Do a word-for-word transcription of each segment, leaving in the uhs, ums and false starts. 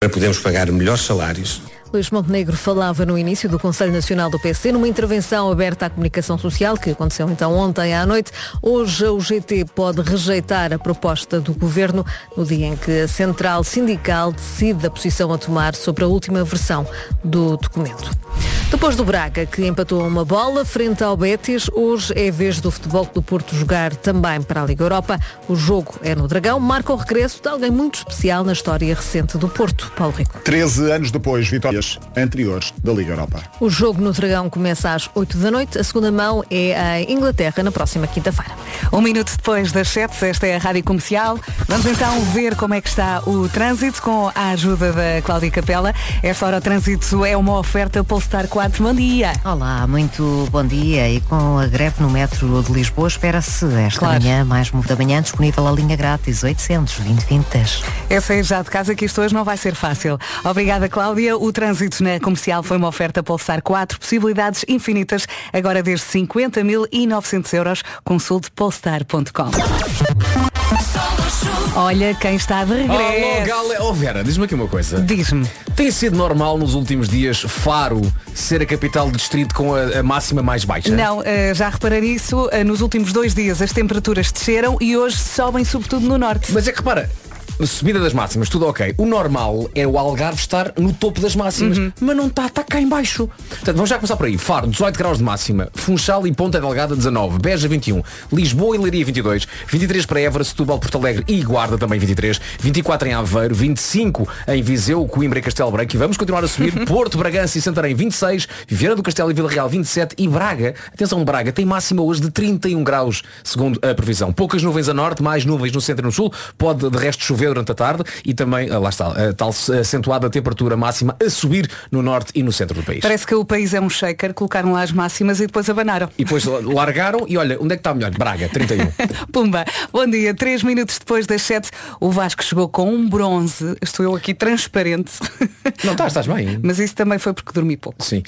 para podermos pagar melhores salários. Luís Montenegro falava no início do Conselho Nacional do P S C, numa intervenção aberta à comunicação social, que aconteceu então ontem à noite. Hoje o G T pode rejeitar a proposta do Governo no dia em que a Central Sindical decide a posição a tomar sobre a última versão do documento. Depois do Braga, que empatou uma bola frente ao Betis, hoje é a vez do Futebol Clube do Porto jogar também para a Liga Europa. O jogo é no Dragão, marca o regresso de alguém muito especial na história recente do Porto. Paulo Rico. treze anos depois, vitórias anteriores da Liga Europa. O jogo no Dragão começa às oito da noite, a segunda mão é em Inglaterra na próxima quinta-feira. Um minuto depois das sete, esta é a Rádio Comercial. Vamos então ver como é que está o trânsito com a ajuda da Cláudia Capela. Esta hora o trânsito é uma oferta Polestar quatro. Bom dia. Olá, muito bom dia. E com a greve no metro de Lisboa, espera-se esta Claro. manhã, mais da manhã, disponível a linha grátis oitocentos, vinte, vinte. É sair já de casa que isto hoje não vai ser fácil. Obrigada, Cláudia. O trânsito na Comercial foi uma oferta Polestar quatro, possibilidades infinitas, agora desde cinquenta mil e novecentos euros. Consulte polestar ponto com. Olha quem está de regresso. Oh, Gale... oh Vera, diz-me aqui uma coisa. Diz-me. Tem sido normal nos últimos dias Faro ser a capital do distrito com a, a máxima mais baixa? Não, eh, já reparei nisso. Eh, nos últimos dois dias as temperaturas desceram e hoje sobem sobretudo no norte. Mas é que repara, subida das máximas, tudo ok. O normal é o Algarve estar no topo das máximas, Uhum. mas não está, está cá em baixo. Portanto, vamos já começar por aí. Faro, dezoito graus de máxima. Funchal e Ponta Delgada, dezanove. Beja, vinte e um. Lisboa e Leiria, vinte e dois. vinte e três para Évora, Setúbal, Porto Alegre e Guarda, também vinte e três. vinte e quatro em Aveiro, vinte e cinco em Viseu, Coimbra e Castelo Branco. E vamos continuar a subir. Porto, Bragança e Santarém, vinte e seis. Viana do Castelo e Vila Real, vinte e sete. E Braga, atenção, Braga tem máxima hoje de trinta e um graus, segundo a previsão. Poucas nuvens a norte, mais nuvens no centro e no sul. Pode, de resto, chover durante a tarde. E também, ah, lá está, a tal acentuada temperatura máxima a subir no norte e no centro do país. Parece que o país é um shaker, colocaram lá as máximas e depois abanaram. E depois largaram e olha, onde é que está melhor? Braga, trinta e um. Pumba, bom dia. Três minutos depois das sete, o Vasco chegou com um bronze. Estou eu aqui transparente. Não estás, estás bem. Mas isso também foi porque dormi pouco. Sim.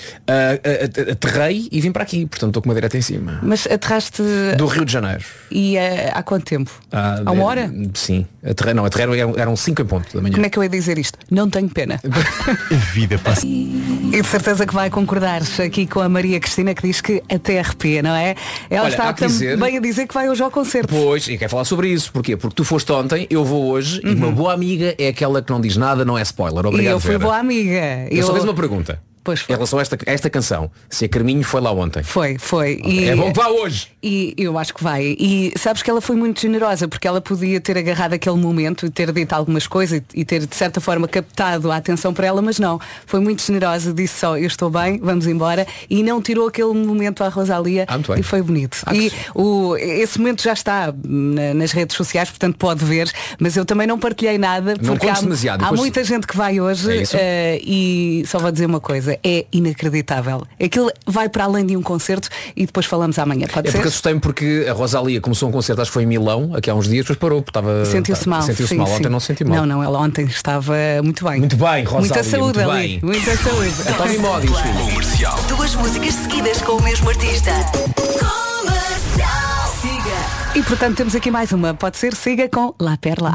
Uh, uh, aterrei e vim para aqui, portanto estou com uma direta em cima. Mas aterraste... Do Rio de Janeiro. E uh, há quanto tempo? Ah, há uma hora? Uh, sim. Aterrei, não, aterrei eram, eram cinco em ponto da manhã. Como é que eu ia dizer isto? Não tenho pena. A vida passa. E de certeza que vai concordar aqui com a Maria Cristina, que diz que até arrepia, não é? Ela Olha, está há que dizer- também a dizer que vai hoje ao concerto. Pois, e quer falar sobre isso. Porquê? Porque tu foste ontem, eu vou hoje e uma boa amiga é aquela que não diz nada, não é spoiler. E Obrigado, eu fui Vera. boa amiga. Eu só fiz uma pergunta. Pois foi. Em relação a esta, a esta canção, se a Carminho foi lá ontem. Foi, foi. E... É bom que vá hoje. E eu acho que vai. E sabes que ela foi muito generosa, porque ela podia ter agarrado aquele momento e ter dito algumas coisas e ter de certa forma captado a atenção para ela, mas não. Foi muito generosa, disse só, eu estou bem, vamos embora, e não tirou aquele momento à Rosalia. Ah, muito bem. E foi bonito. Ah, e que- o, esse momento já está na- nas redes sociais, portanto pode ver, mas eu também não partilhei nada, Não porque há, contes demasiado, há depois- muita gente que vai hoje É isso? eh, e só vou dizer uma coisa, é inacreditável. Aquilo vai para além de um concerto e depois falamos amanhã, pode É ser? porque assustei-me porque a Rosalia começou um concerto, acho que foi em Milão, aqui há uns dias, depois parou, porque estava. Sentiu-se mal. Sentiu-se sim, mal. sim. Ontem não se senti mal. Não, não, ela ontem estava muito bem. Muito bem, Rosalia. Muita saúde muito ali. bem. Muita saúde. Tony Modis, filho. Duas músicas seguidas com o mesmo artista. Comercial. Siga. E portanto temos aqui mais uma. Pode ser, siga com La Perla.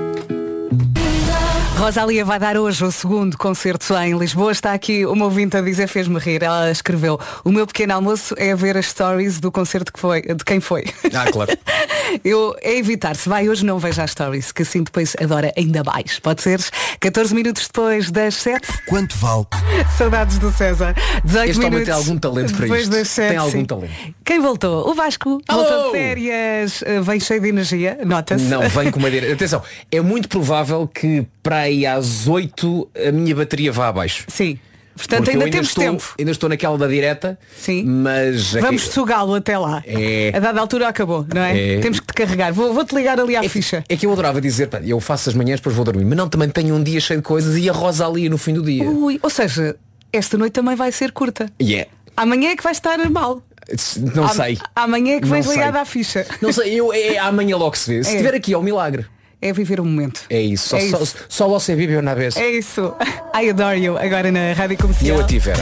Rosalia vai dar hoje o segundo concerto em Lisboa. Está aqui uma ouvinte a dizer, fez-me rir. Ela escreveu: o meu pequeno almoço é ver as stories do concerto que foi, de quem foi. Ah, claro. Eu, é evitar, se vai hoje não veja as stories, que assim depois adora ainda mais. Pode ser? catorze minutos depois das sete. Quanto vale? Saudades do César. dezoito Este homem minutos tem algum talento para depois isto. das sete, Tem algum sim. talento. Quem voltou? O Vasco. Alô! Voltou de férias, eh, vem cheio de energia, nota-se. Não, vem com uma direita. Atenção, é muito provável que para aí às oito a minha bateria vá abaixo. Sim. Portanto, Porque eu ainda temos estou, tempo. Ainda estou naquela da direta. Sim. Mas aqui- Vamos sugá-lo até lá. É. A dada altura acabou, não é? É. Temos que te carregar. Vou- Vou-te ligar ali à É, ficha. é que eu adorava dizer, pá, eu faço as manhãs, depois vou dormir. Mas não, também tenho um dia cheio de coisas e a Rosalia no fim do dia. Ui, ou seja, esta noite também vai ser curta. Yeah. Amanhã é que vai estar mal. Não Am- sei. Amanhã é que Não vais sei. ligado à ficha. Não sei, eu, é, amanhã logo se vê. Se É. estiver aqui é um milagre. É viver o momento. É isso. Só, É só, isso. só você vive uma vez. É isso. I Adore You, agora na Rádio E Comercial. eu a ti, Vera.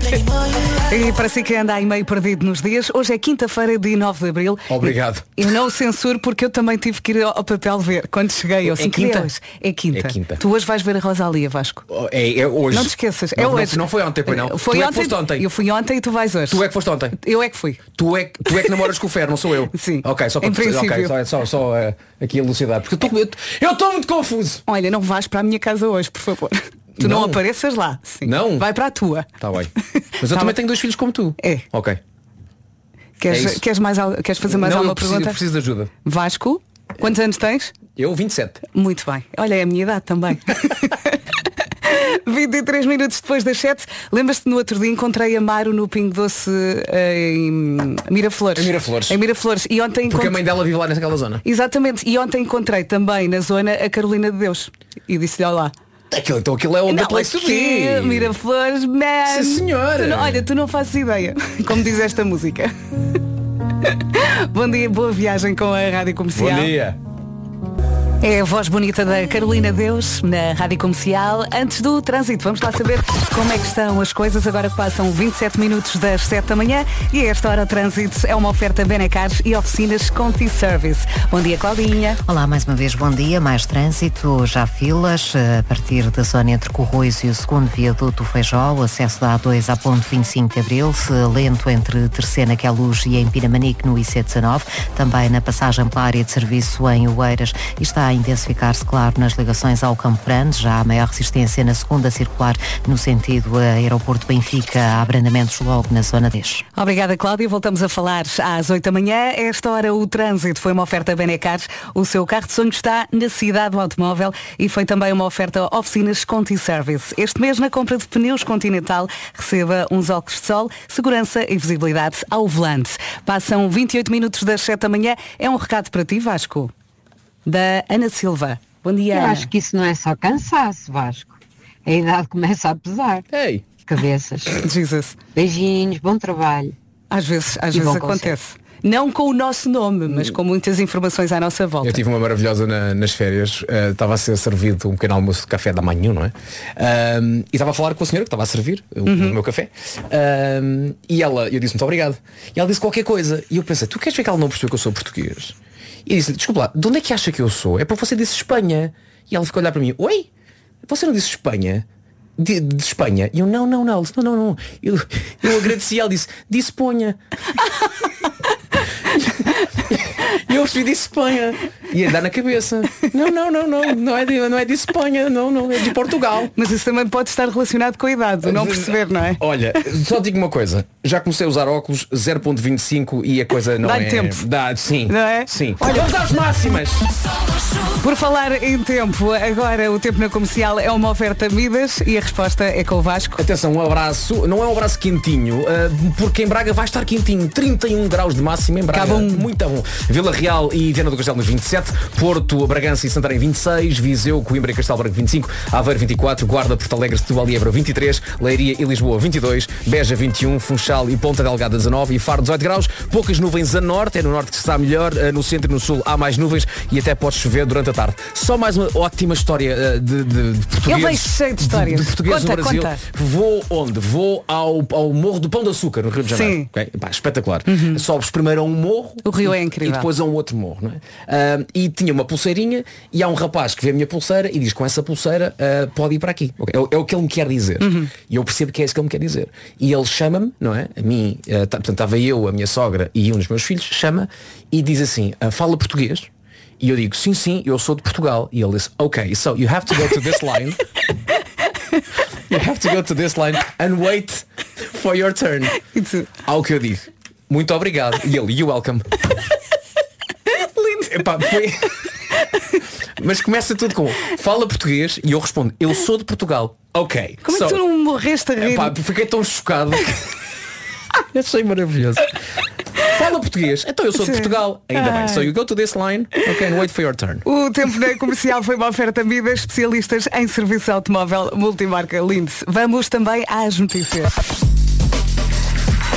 E para si que anda aí meio perdido nos dias, hoje é quinta-feira, dia nove de Abril. Obrigado. Eu não o censuro porque eu também tive que ir ao papel ver. Quando cheguei, eu assim, É quinta? Deus, é quinta. É quinta. Tu hoje vais ver a Rosalia, Vasco. É, é hoje. Não te esqueças, é não, hoje. Não, não foi ontem, pois não. Foi tu ontem, é que foste ontem. Eu fui ontem e tu vais hoje. Tu é que foste ontem. Eu é que fui. Tu é, tu é que namoras com o Fer, não sou eu. Sim. Ok, só para Em princípio. okay, só, só, só uh, aqui a elucidar. Porque eu estou muito confuso. Olha, não vais para a minha casa hoje, por favor. Tu não, Não. apareças lá. Sim. Não? Vai para a tua. Está bem. Mas eu Tá também bem. tenho dois filhos como tu. É. Ok. Queres, É isso. queres, mais, al- queres fazer mais não, alguma eu preciso, pergunta? eu preciso de ajuda. Vasco, quantos anos tens? Eu, vinte e sete. Muito bem. Olha, é a minha idade também. vinte e três minutos depois das sete. Lembras-te no outro dia encontrei a Maro no Pingo Doce em Miraflores. Em Miraflores. Em Miraflores. E ontem Porque encont- a mãe dela vive lá naquela zona. Exatamente. E ontem encontrei também na zona a Carolina de Deus. E disse-lhe olá. Aquilo, então aquilo é o da place to aqui, be. Miraflores, man. Sim, senhora. Tu não- olha, tu não fazes ideia. Como diz esta música. Bom dia, boa viagem com a Rádio Comercial. Bom dia. É a voz bonita da Carolina Deus na Rádio Comercial. Antes do trânsito, vamos lá saber como é que estão as coisas. Agora passam vinte e sete minutos das sete da manhã e a esta hora o trânsito é uma oferta Benecars e oficinas Conti Service. Bom dia, Claudinha. Olá, mais uma vez, bom dia. Mais trânsito, já filas, a partir da zona entre Corroios e o segundo viaduto Feijó, o acesso da A dois à ponte vinte e cinco de Abril, lento entre Terceira, que é a Luz, e em Pinamanique, no I C dezenove, também na passagem pela área de serviço em Oeiras, e está a intensificar-se, claro, nas ligações ao Campo Grande, já há maior resistência na segunda circular, no sentido aeroporto Benfica, há abrandamentos logo na zona dez. Obrigada, Cláudia. Voltamos a falar às oito da manhã. A esta hora o trânsito foi uma oferta Benecars. O seu carro de sonho está na cidade do automóvel e foi também uma oferta oficinas Conti Service. Este mês, na compra de pneus Continental, receba uns óculos de sol, segurança e visibilidade ao volante. Passam vinte e oito minutos das sete da manhã. É um recado para ti, Vasco, da Ana Silva. Bom dia, Eu Ana. acho que isso não é só cansaço, Vasco. A idade começa a pesar. Ei. Cabeças. Jesus. Beijinhos, bom trabalho. Às vezes, às E vezes bom acontece. Não com o nosso nome, mas com muitas informações à nossa volta. Eu tive uma maravilhosa na- nas férias. Uh, Estava a ser servido um pequeno almoço de café da manhã, não é? Um, e estava a falar com a senhora que estava a servir o, Uhum. o meu café. Um, e ela, eu disse muito obrigado. E ela disse qualquer coisa. E eu pensei, tu queres ver que ela não percebeu que eu sou português? E disse, desculpa lá, de onde é que acha que eu sou? É porque você disse Espanha. E ela ficou a olhar para mim, oi? Você não disse Espanha? De, de Espanha? E eu, não, não, não. Ela disse, não, não, não. Eu, eu agradeci, ela disse, de Espanha. E eu percebi de Espanha. E a dar na cabeça. Não, não, não, não. Não é de, não é de Espanha, não, não. É de Portugal. Mas isso também pode estar relacionado com a idade, o não perceber, não é? Olha, só digo uma coisa. Já comecei a usar óculos zero ponto vinte e cinco e a coisa não Dá-lhe é... tempo. Dá, sim. Não é? Sim. Olha, Vamos às máximas. Por falar em tempo, agora o tempo na comercial é uma oferta Midas e a resposta é com o Vasco. Atenção, um abraço. Não é um abraço quentinho, ah, porque em Braga vai estar quentinho. trinta e um graus de máximo em Braga. Tá bom. Muito bom. Vila Real e Viana do Castelo nos vinte e sete. Porto, Bragança e Santarém vinte e seis. Viseu, Coimbra e Castelo Branco vinte e cinco. Aveiro vinte e quatro. Guarda, Porto Alegre, Setúbal e Évora vinte e três. Leiria e Lisboa vinte e dois. Beja vinte e um. Funchal e Ponta Delgada dezanove. E Faro dezoito graus. Poucas nuvens a norte. É no norte que se está melhor. Ah, No centro e no sul há mais nuvens e até pode chover durante a tarde. Só mais uma ótima história ah, de, de, de portugueses. Eu vejo cheio de histórias. De, de portugueses Conta, no Brasil. conta. Vou onde? Vou ao, ao Morro do Pão de Açúcar, no Rio de Janeiro. Sim. Ok? Pá, espetacular. Sobes primeiro a um morro. O rio e, é incrível. E depois a um outro morro, não é? Ah, e tinha uma pulseirinha e há um rapaz que vê a minha pulseira e diz, com essa pulseira ah, pode ir para aqui. Ok? É, o- é o que ele me quer dizer. E eu percebo que é isso que ele me quer dizer. E ele chama-me, não é? A mim, ah, tá- portanto, estava eu, a minha sogra e um dos meus filhos, chama e diz assim, ah, fala português. E eu digo, sim, sim, eu sou de Portugal. E ele diz, ok, so you have to go to this line. You have to go to this line and wait for your turn. Isso. Ao que eu digo, muito obrigado. E ele, you welcome. Lindo. Epá, foi... Mas começa tudo com, fala português. E eu respondo, eu sou de Portugal. Ok. Como é so- que tu não morreste a rir? Epá, fiquei tão chocado. Achei maravilhoso. Fala português. Então eu sou de Sim. Portugal. Ainda bem. So you go to this line. Ok, and wait for your turn. O tempo na comercial foi uma oferta Midas, especialistas em serviço automóvel multimarca Lindt. Vamos também às notícias.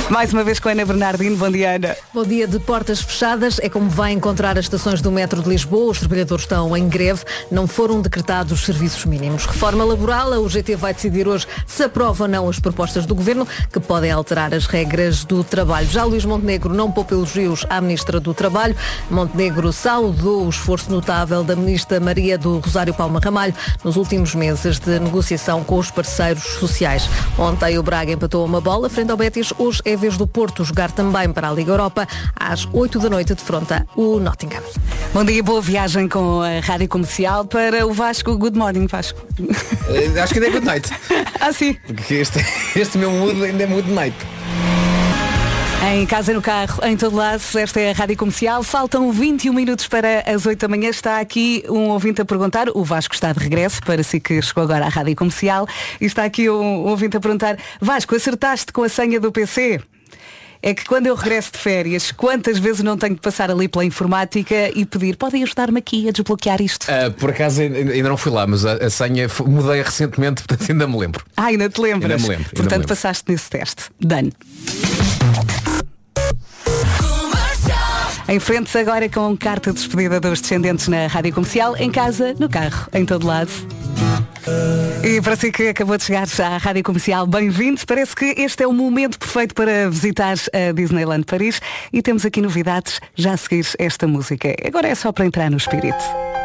Mais uma vez com a Ana Bernardino. Bom dia, Ana. Bom dia. De portas fechadas é como vai encontrar as estações do metro de Lisboa. Os trabalhadores estão em greve. Não foram decretados os serviços mínimos. Reforma laboral. A U G T vai decidir hoje se aprova ou não as propostas do Governo, que podem alterar as regras do trabalho. Já Luís Montenegro não poupa elogios à Ministra do Trabalho. Montenegro saudou o esforço notável da Ministra Maria do Rosário Palma Ramalho nos últimos meses de negociação com os parceiros sociais. Ontem o Braga empatou uma bola frente ao Betis. Hoje é vez do Porto jogar também para a Liga Europa. Às oito da noite defronta o Nottingham. Bom dia, boa viagem com a Rádio Comercial para o Vasco. Good morning, Vasco. Uh, acho que ainda é good night. Ah, sim. Porque este, este meu mood ainda é good night. Em casa, no carro, em todo lado, esta é a Rádio Comercial. Faltam vinte e um minutos para as oito da manhã. Está aqui um ouvinte a perguntar, o Vasco está de regresso, para si que chegou agora à Rádio Comercial. E está aqui um ouvinte a perguntar, Vasco, acertaste com a senha do P C? É que quando eu regresso de férias, quantas vezes não tenho de passar ali pela informática e pedir, podem ajudar-me aqui a desbloquear isto? Uh, por acaso ainda não fui lá, mas a, a senha mudei recentemente, portanto ainda me lembro. Ah, ainda te lembras? Ainda me lembro. Portanto, ainda me lembro. passaste nesse teste. Done. Em frente agora com carta de despedida dos descendentes na Rádio Comercial, em casa, no carro, em todo lado. E para si que acabou de chegar à Rádio Comercial, bem-vindos. Parece que este é o momento perfeito para visitar a Disneyland Paris e temos aqui novidades já a seguir esta música. Agora é só para entrar no espírito.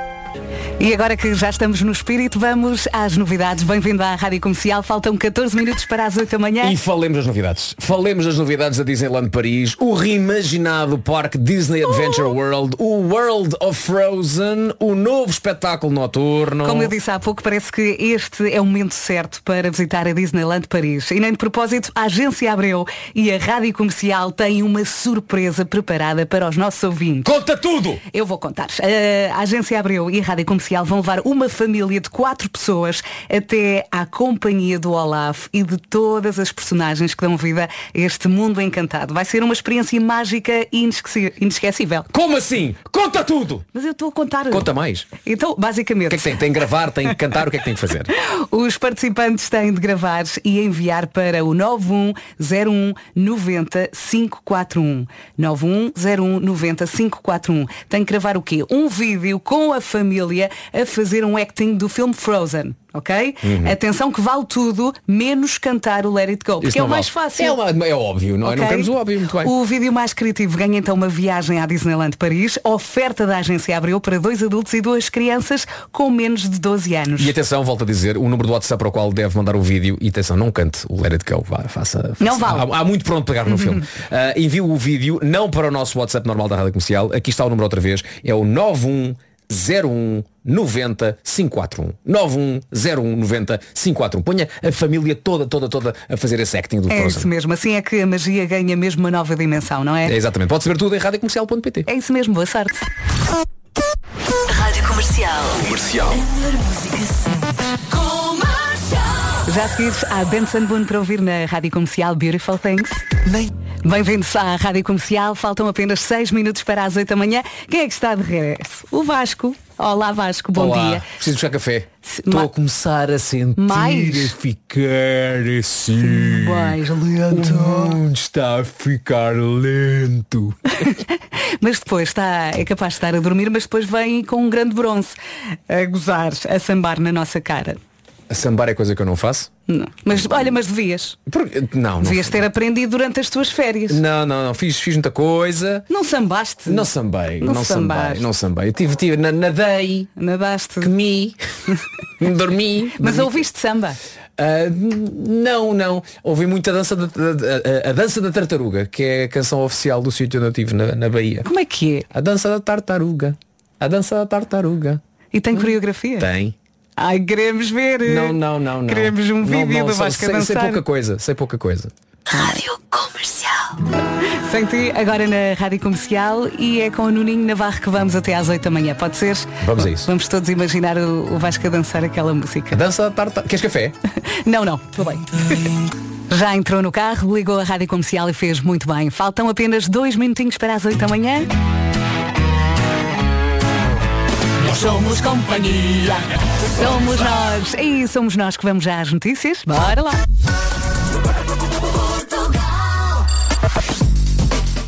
E agora que já estamos no espírito, vamos às novidades. Bem-vindo à Rádio Comercial. Faltam catorze minutos para as oito da manhã. E falemos das novidades. Falemos das novidades da Disneyland Paris, o reimaginado parque Disney Adventure oh. World, o World of Frozen, o novo espetáculo noturno. Como eu disse há pouco, parece que este é o momento certo para visitar a Disneyland Paris. E nem de propósito, a Agência Abreu e a Rádio Comercial têm uma surpresa preparada para os nossos ouvintes. Conta tudo! Eu vou contar. A Agência Abreu e a Rádio Comercial vão levar uma família de quatro pessoas até à companhia do Olaf e de todas as personagens que dão vida a este mundo encantado. Vai ser uma experiência mágica e inesquecível. Como assim? Conta tudo! Mas eu estou a contar. Conta mais. Então, basicamente... O que é que tem? Tem que gravar, tem que cantar, o que é que tem que fazer? Os participantes têm de gravar e enviar para o nove um zero um nove zero cinco quatro um. nove um zero um nove zero cinco quatro um. Tem que gravar o quê? Um vídeo com a família a fazer um acting do filme Frozen. Ok? Uhum. Atenção que vale tudo, menos cantar o Let It Go. Porque é o mais vale. fácil. É, uma, é óbvio, não, okay? Não temos o óbvio, muito bem. O vídeo mais criativo ganha então uma viagem à Disneyland Paris, oferta da Agência Abreu para dois adultos e duas crianças com menos de doze anos. E atenção, volto a dizer, o número do WhatsApp para o qual deve mandar o vídeo, e atenção, não cante o Let It Go, vá, faça, faça. Não vale. Há, há muito pronto pegar no filme. Uh, envio o vídeo, não para o nosso WhatsApp normal da Rádio Comercial, aqui está o número outra vez, é o nove um zero um nove zero cinco quatro um. nove um zero um nove zero cinco quatro um. Ponha a família toda, toda, toda a fazer esse acting do Frozen. É isso mesmo, assim é que a magia ganha mesmo uma nova dimensão, não é? É exatamente, pode saber tudo em rádio comercial ponto pt. É isso mesmo, boa sorte. Rádio Comercial. Comercial. Já seguires à Benson Boone para ouvir na Rádio Comercial Beautiful Things. Bem-vindos à Rádio Comercial. Faltam apenas seis minutos para as oito da manhã. Quem é que está de regresso? O Vasco. Olá Vasco, bom Olá. dia. Preciso buscar café. Estou Ma... a começar a sentir mais? a ficar assim. Mais lento. O mundo está a ficar lento. Mas depois está, é capaz de estar a dormir, mas depois vem com um grande bronze a gozar, a sambar na nossa cara. A sambar é coisa que eu não faço? Não. Mas olha, mas devias. Por... Não, não. Devias ter aprendido durante as tuas férias. Não, não, não. Fiz, fiz muita coisa. Não sambaste? Não sambei. Não, não sambaste. sambei. Não sambei. Eu tive, tive, nadei. Nadaste. Comi. dormi. Mas dormi. ouviste samba? Uh, não, não. Ouvi muita dança da, a, a, a dança da tartaruga, que é a canção oficial do sítio onde eu estive na, na Bahia. Como é que é? A dança da tartaruga. A dança da tartaruga. E tem coreografia? Tem. Ai, queremos ver. Não, não, não, não. Queremos um vídeo não, não, do Vasco a dançar. Sei pouca coisa, sei pouca coisa. Rádio Comercial. Sem ti, agora na Rádio Comercial, e é com o Nuninho Navarro que vamos até às oito da manhã, pode ser? Vamos a isso. Vamos todos imaginar o, o Vasco a dançar aquela música. A dança da tartaruga. Queres café? Não, não, estou bem. Já entrou no carro, ligou a Rádio Comercial e fez muito bem. Faltam apenas dois minutinhos para as oito da manhã. Nós somos companhia. Somos nós. E somos nós que vamos já às notícias. Bora lá.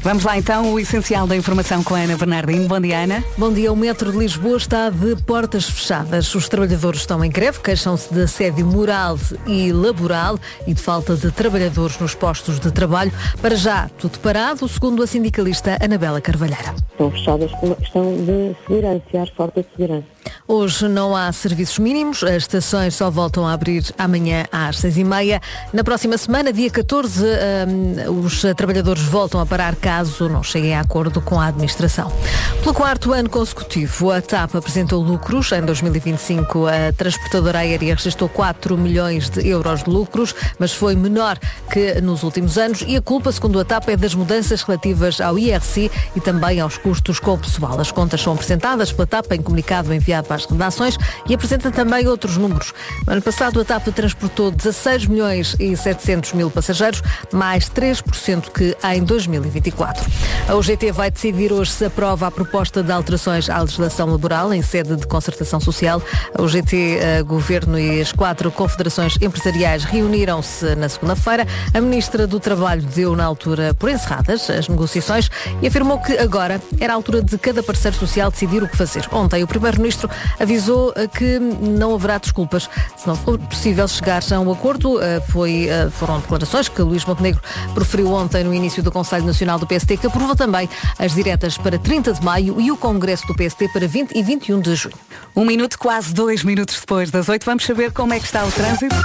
Vamos lá então, o essencial da informação com a Ana Bernardino. Bom dia, Ana. Bom dia. O metro de Lisboa está de portas fechadas. Os trabalhadores estão em greve, queixam-se de assédio moral e laboral e de falta de trabalhadores nos postos de trabalho. Para já, tudo parado, segundo a sindicalista Anabela Carvalheira. Estão fechadas por uma questão de segurança, ar forte de segurança. Hoje não há serviços mínimos, as estações só voltam a abrir amanhã às seis e meia. Na próxima semana, dia catorze, um, os trabalhadores voltam a parar caso não cheguem a acordo com a administração. Pelo quarto ano consecutivo, a TAP apresentou lucros. Em dois mil e vinte e cinco, a transportadora aérea registrou quatro milhões de euros de lucros, mas foi menor que nos últimos anos e a culpa, segundo a TAP, é das mudanças relativas ao I R C e também aos custos com o pessoal. As contas são apresentadas pela TAP em comunicado enviado para as redações e apresenta também outros números. No ano passado, a TAP transportou dezasseis milhões e setecentos mil passageiros, mais três por cento que em dois mil e vinte e quatro. A U G T vai decidir hoje se aprova a proposta de alterações à legislação laboral em sede de concertação social. A U G T, a Governo e as quatro confederações empresariais reuniram-se na segunda-feira. A Ministra do Trabalho deu na altura por encerradas as negociações e afirmou que agora era a altura de cada parceiro social decidir o que fazer. Ontem, o Primeiro-Ministro avisou que não haverá desculpas se não for possível chegar a um acordo. Foi, foram declarações que Luís Montenegro proferiu ontem no início do Conselho Nacional do P S T, que aprovou também as diretas para trinta de maio e o Congresso do P S T para vinte e vinte e um de junho. Um minuto, quase dois minutos depois das oito, vamos saber como é que está o trânsito.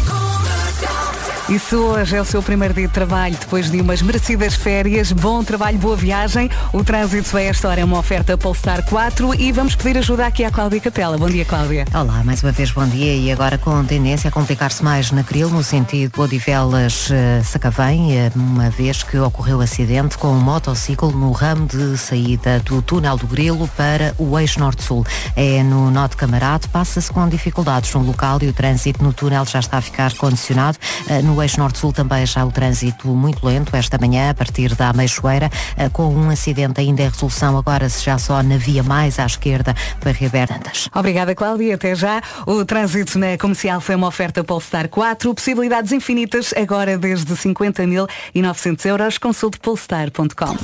E se hoje é o seu primeiro dia de trabalho, depois de umas merecidas férias, bom trabalho, boa viagem. O trânsito a esta hora é uma oferta Polestar quatro e vamos pedir ajuda aqui à Cláudia Capela. Bom dia, Cláudia. Olá, mais uma vez bom dia e agora com tendência a complicar-se mais na Cril, no sentido Odivelas-Sacavém, uma vez que ocorreu acidente com um motociclo no ramo de saída do túnel do Grilo para o eixo norte-sul. É no nó de Camarate, passa-se com dificuldades no local e o trânsito no túnel já está a ficar condicionado. No eixo norte-sul também já o trânsito muito lento esta manhã, a partir da Ameixoeira, com um acidente ainda em resolução, agora já só na via mais à esquerda, foi reaberta. Obrigada, Cláudia, até já. O trânsito na Comercial foi uma oferta Polestar quatro, possibilidades infinitas, agora desde cinquenta mil e novecentos euros, consulte polestar ponto com.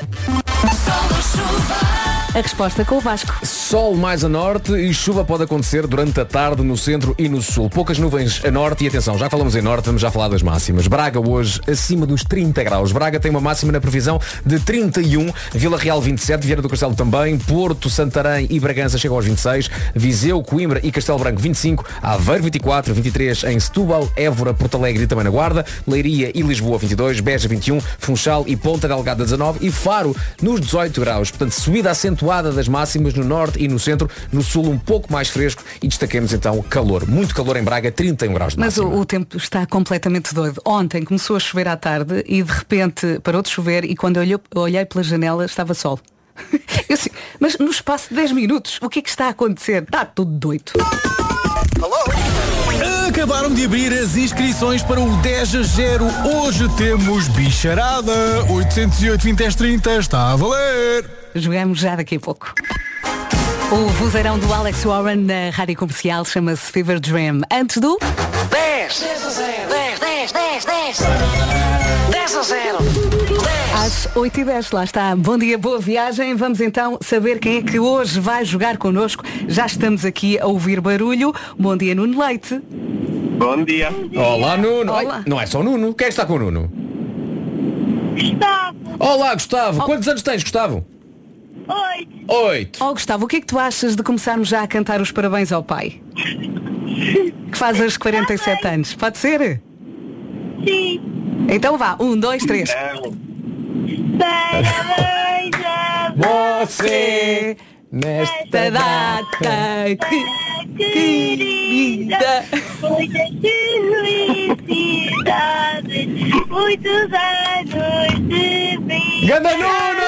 A resposta com o Vasco. Sol mais a norte e chuva pode acontecer durante a tarde no centro e no sul. Poucas nuvens a norte e atenção, já falamos em norte, vamos já falar das máximas. Braga hoje acima dos trinta graus. Braga tem uma máxima na previsão de trinta e um, Vila Real vinte e sete, Viana do Castelo também, Porto, Santarém e Bragança chegam aos vinte e seis, Viseu, Coimbra e Castelo Branco vinte e cinco, Aveiro vinte e quatro, vinte e três em Setúbal, Évora, Porto Alegre e também na Guarda, Leiria e Lisboa vinte e dois, Beja vinte e um, Funchal e Ponta Delgada dezanove e Faro nos dezoito graus. Portanto, subida acentuada das máximas no norte e no centro, no sul um pouco mais fresco e destaquemos então calor, muito calor em Braga, trinta e um graus de máxima. Mas o, o tempo está completamente doido. Ontem começou a chover à tarde e de repente parou de chover e quando eu olhei, olhei pela janela estava sol. Eu assim, mas no espaço de dez minutos, o que é que está a acontecer? Está tudo doido. Acabaram de abrir as inscrições para o dez a zero. Hoje temos bicharada. oitocentos e oito, vinte, dez, trinta. Está a valer. Jogamos já daqui a pouco. O vozeirão do Alex Warren na Rádio Comercial chama-se Fever Dream. Antes do dez, dez a zero, dez, dez, dez, dez, dez a zero, dez. Às oito e dez, lá está. Bom dia, boa viagem. Vamos então saber quem é que hoje vai jogar connosco. Já estamos aqui a ouvir barulho. Bom dia, Nuno Leite. Bom dia. Olá, Nuno. Olá. Ai, não é só o Nuno. Quem é que está com o Nuno? Gustavo. Olá, Gustavo. Oh. Quantos anos tens, Gustavo? Oito. Oito. Oh, Gustavo, o que é que tu achas de começarmos já a cantar os parabéns ao pai? Que faz hoje quarenta e sete anos. Pode ser? Sim. Então vá. Um, dois, três. Parabéns a você nesta data que querida. Muitas felicidades, muitos anos de vida. Ganda Nuno!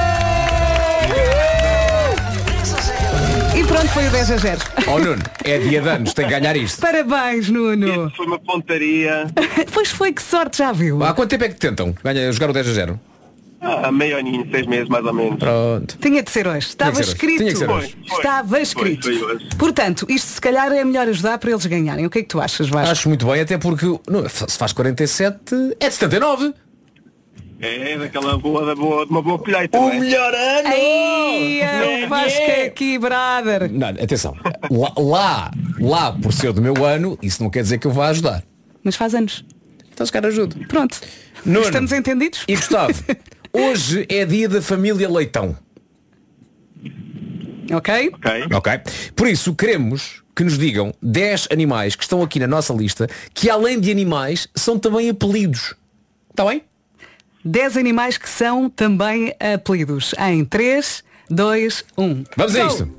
E pronto, foi o dez a zero. Oh Nuno, é dia de anos, tem que ganhar isto. Parabéns, Nuno. Isso foi uma pontaria. Pois foi, que sorte, já viu? Há quanto tempo é que tentam ganhar, jogar o dez a zero? Ah, meio aninho, seis meses mais ou menos. Pronto. Tinha de ser hoje. Estava Tinha que ser hoje. escrito. Tinha que ser hoje. Foi, Estava foi, escrito. foi, foi hoje. Portanto, isto se calhar é melhor ajudar para eles ganharem. O que é que tu achas, Vasco? Acho muito bem, até porque não, se faz quarenta e sete, é de setenta e nove. É daquela boa, da boa, de uma boa colheita. O não é? melhor ano! Ai, é o Vasco aqui, brother. Não, atenção, lá, lá, lá, por ser do meu ano, isso não quer dizer que eu vá ajudar. Mas faz anos. Então se calhar ajudo. Pronto. Nuno, estamos entendidos? E Gustavo, hoje é dia da família Leitão. Ok? Ok. Ok. Por isso queremos que nos digam dez animais que estão aqui na nossa lista que além de animais são também apelidos. Está bem? dez animais que são também apelidos. Em três, dois, um. Vamos a isto.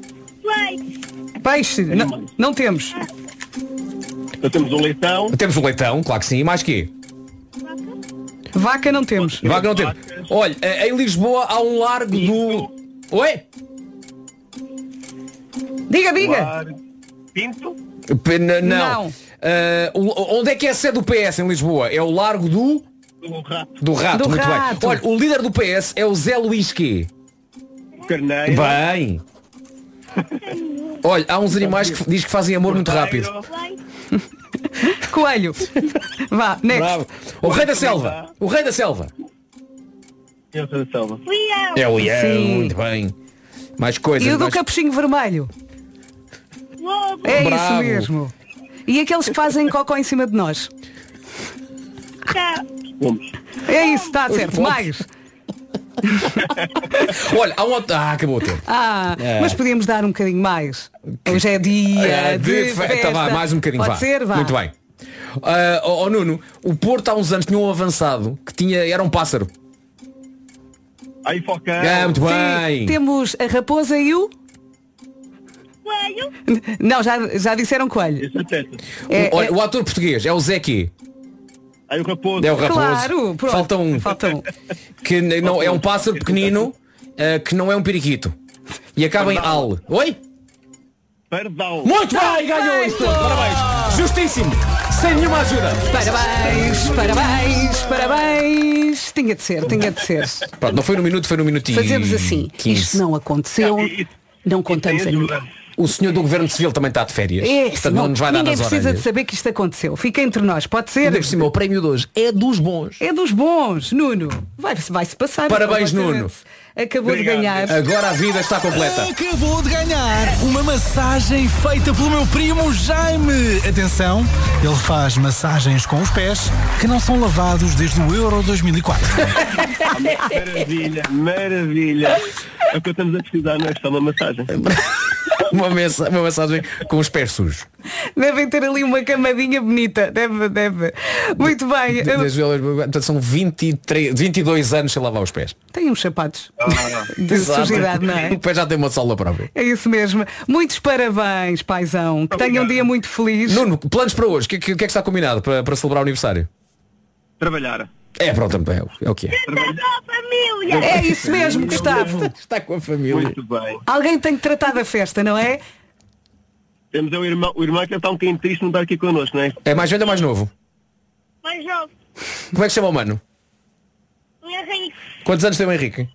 Peixe. Não, não temos. Então temos um leitão. Temos o leitão, claro que sim. E mais quê? Vaca não temos. Vaca não temos. Olha, em Lisboa há um largo do... Oi? Diga, diga. Lar... Pinto. P- n- Não. Não. Ah, o- onde é que é a sede do P S em Lisboa? É o largo do... Do rato. Do rato, Do muito rato. bem. Olha, o líder do P S é o Zé Luís quê? Carneiro. Bem. Olha, há uns animais que diz que fazem amor muito rápido. Coelho. Vá, next. Bravo. O rei da selva. O rei da selva. É o rei da selva. É o leão, Sim. muito bem. Mais coisas. E o do mais... capuchinho vermelho. É Bravo. isso mesmo. E aqueles que fazem cocó em cima de nós. Vamos. É isso, está certo. pombos. Mais. Olha, há um outro... Ah, acabou o tempo. Ah, É. mas podíamos dar um bocadinho mais. Hoje é dia É, de, de fe- festa. tá, vá, mais um bocadinho, Pode vá. ser, vá. Muito bem. Ah, ó, ó, Nuno, o Porto há uns anos tinha um avançado que tinha, era um pássaro. Aí focão. Ah, muito bem. Sim, temos a raposa e o... Coelho. Não, já, já disseram coelho. Esse é teta. É, o, olha, é- o ator português é o Zé quê? Aí o raposo. É o raposo. Claro, pronto. Falta um. Falta um. Que n- não, é um pássaro pequenino ah, que não é um periquito. E acaba em al. Oi? Perdão. Muito bem, ganhou isto. Parabéns. Justíssimo. Sem nenhuma ajuda. Parabéns, parabéns, parabéns. Tinha de ser, tinha de ser. Pronto, não foi no minuto, foi no minuto e Fazemos assim. quinze. Isto não aconteceu. Não contamos a ninguém. O senhor do Governo Civil também está de férias. É, Portanto, não, nos vai dar ninguém nas precisa orelhas. de saber que isto aconteceu. Fica entre nós, pode ser? Ainda por cima, o prémio de hoje é dos bons. É dos bons, Nuno. Vai-se vai passar. Parabéns, completamente. Nuno. Acabou Obrigado. de ganhar. Agora a vida está completa. Acabou de ganhar uma massagem feita pelo meu primo Jaime. Atenção, ele faz massagens com os pés que não são lavados desde o Euro dois mil e quatro. Maravilha, maravilha. É o que estamos a precisar, não é só uma massagem. Uma, mensa- uma mensagem com os pés sujos. Devem ter ali uma camadinha bonita. Deve, deve. Muito bem. Eu- Desde- Portanto, são vinte e três, vinte e dois anos sem lavar os pés. Tem uns sapatos Ah, de Exato. sujidade, não é? O pé já tem uma sola própria. É isso mesmo. Muitos parabéns, paizão. Que tenha um dia muito feliz. Nuno, planos para hoje? O que, que, que é que está combinado para, para celebrar o aniversário? trabalhar. É, pronto, é, o- é o que é. Família. É isso mesmo, Gustavo. Está com a família. Muito bem. Alguém tem que tratar da festa, não é? Temos o irmão, o irmão que está um bocadinho triste não estar aqui connosco, não é? É mais velho ou mais novo? Mais novo. Como é que se chama o mano? Henrique. Quantos anos tem o Henrique?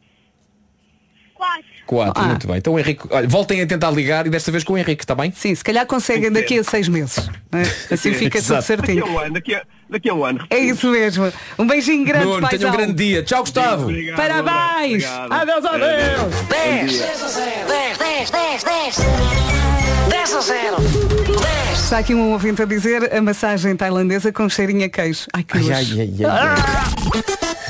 Quatro. Quatro, Ah. muito bem. Então o Henrique, olha, voltem a tentar ligar e desta vez com o Henrique, está bem? Sim, se calhar conseguem daqui a seis meses. não é? Assim fica tudo Exato. Daqui a certinho. um ano, daqui a, daqui a um ano. É isso mesmo. Um beijinho grande, Nuno, tenha paizão. um grande dia. Tchau, Gustavo. Obrigado, Parabéns. obrigado. Adeus, adeus. dez, dez, dez, dez, dez. dez a zero. dez. Está aqui um ouvinte a dizer a massagem tailandesa com cheirinho a queijo. Ai, que Ai, nojo. ai, ai, ai, ai.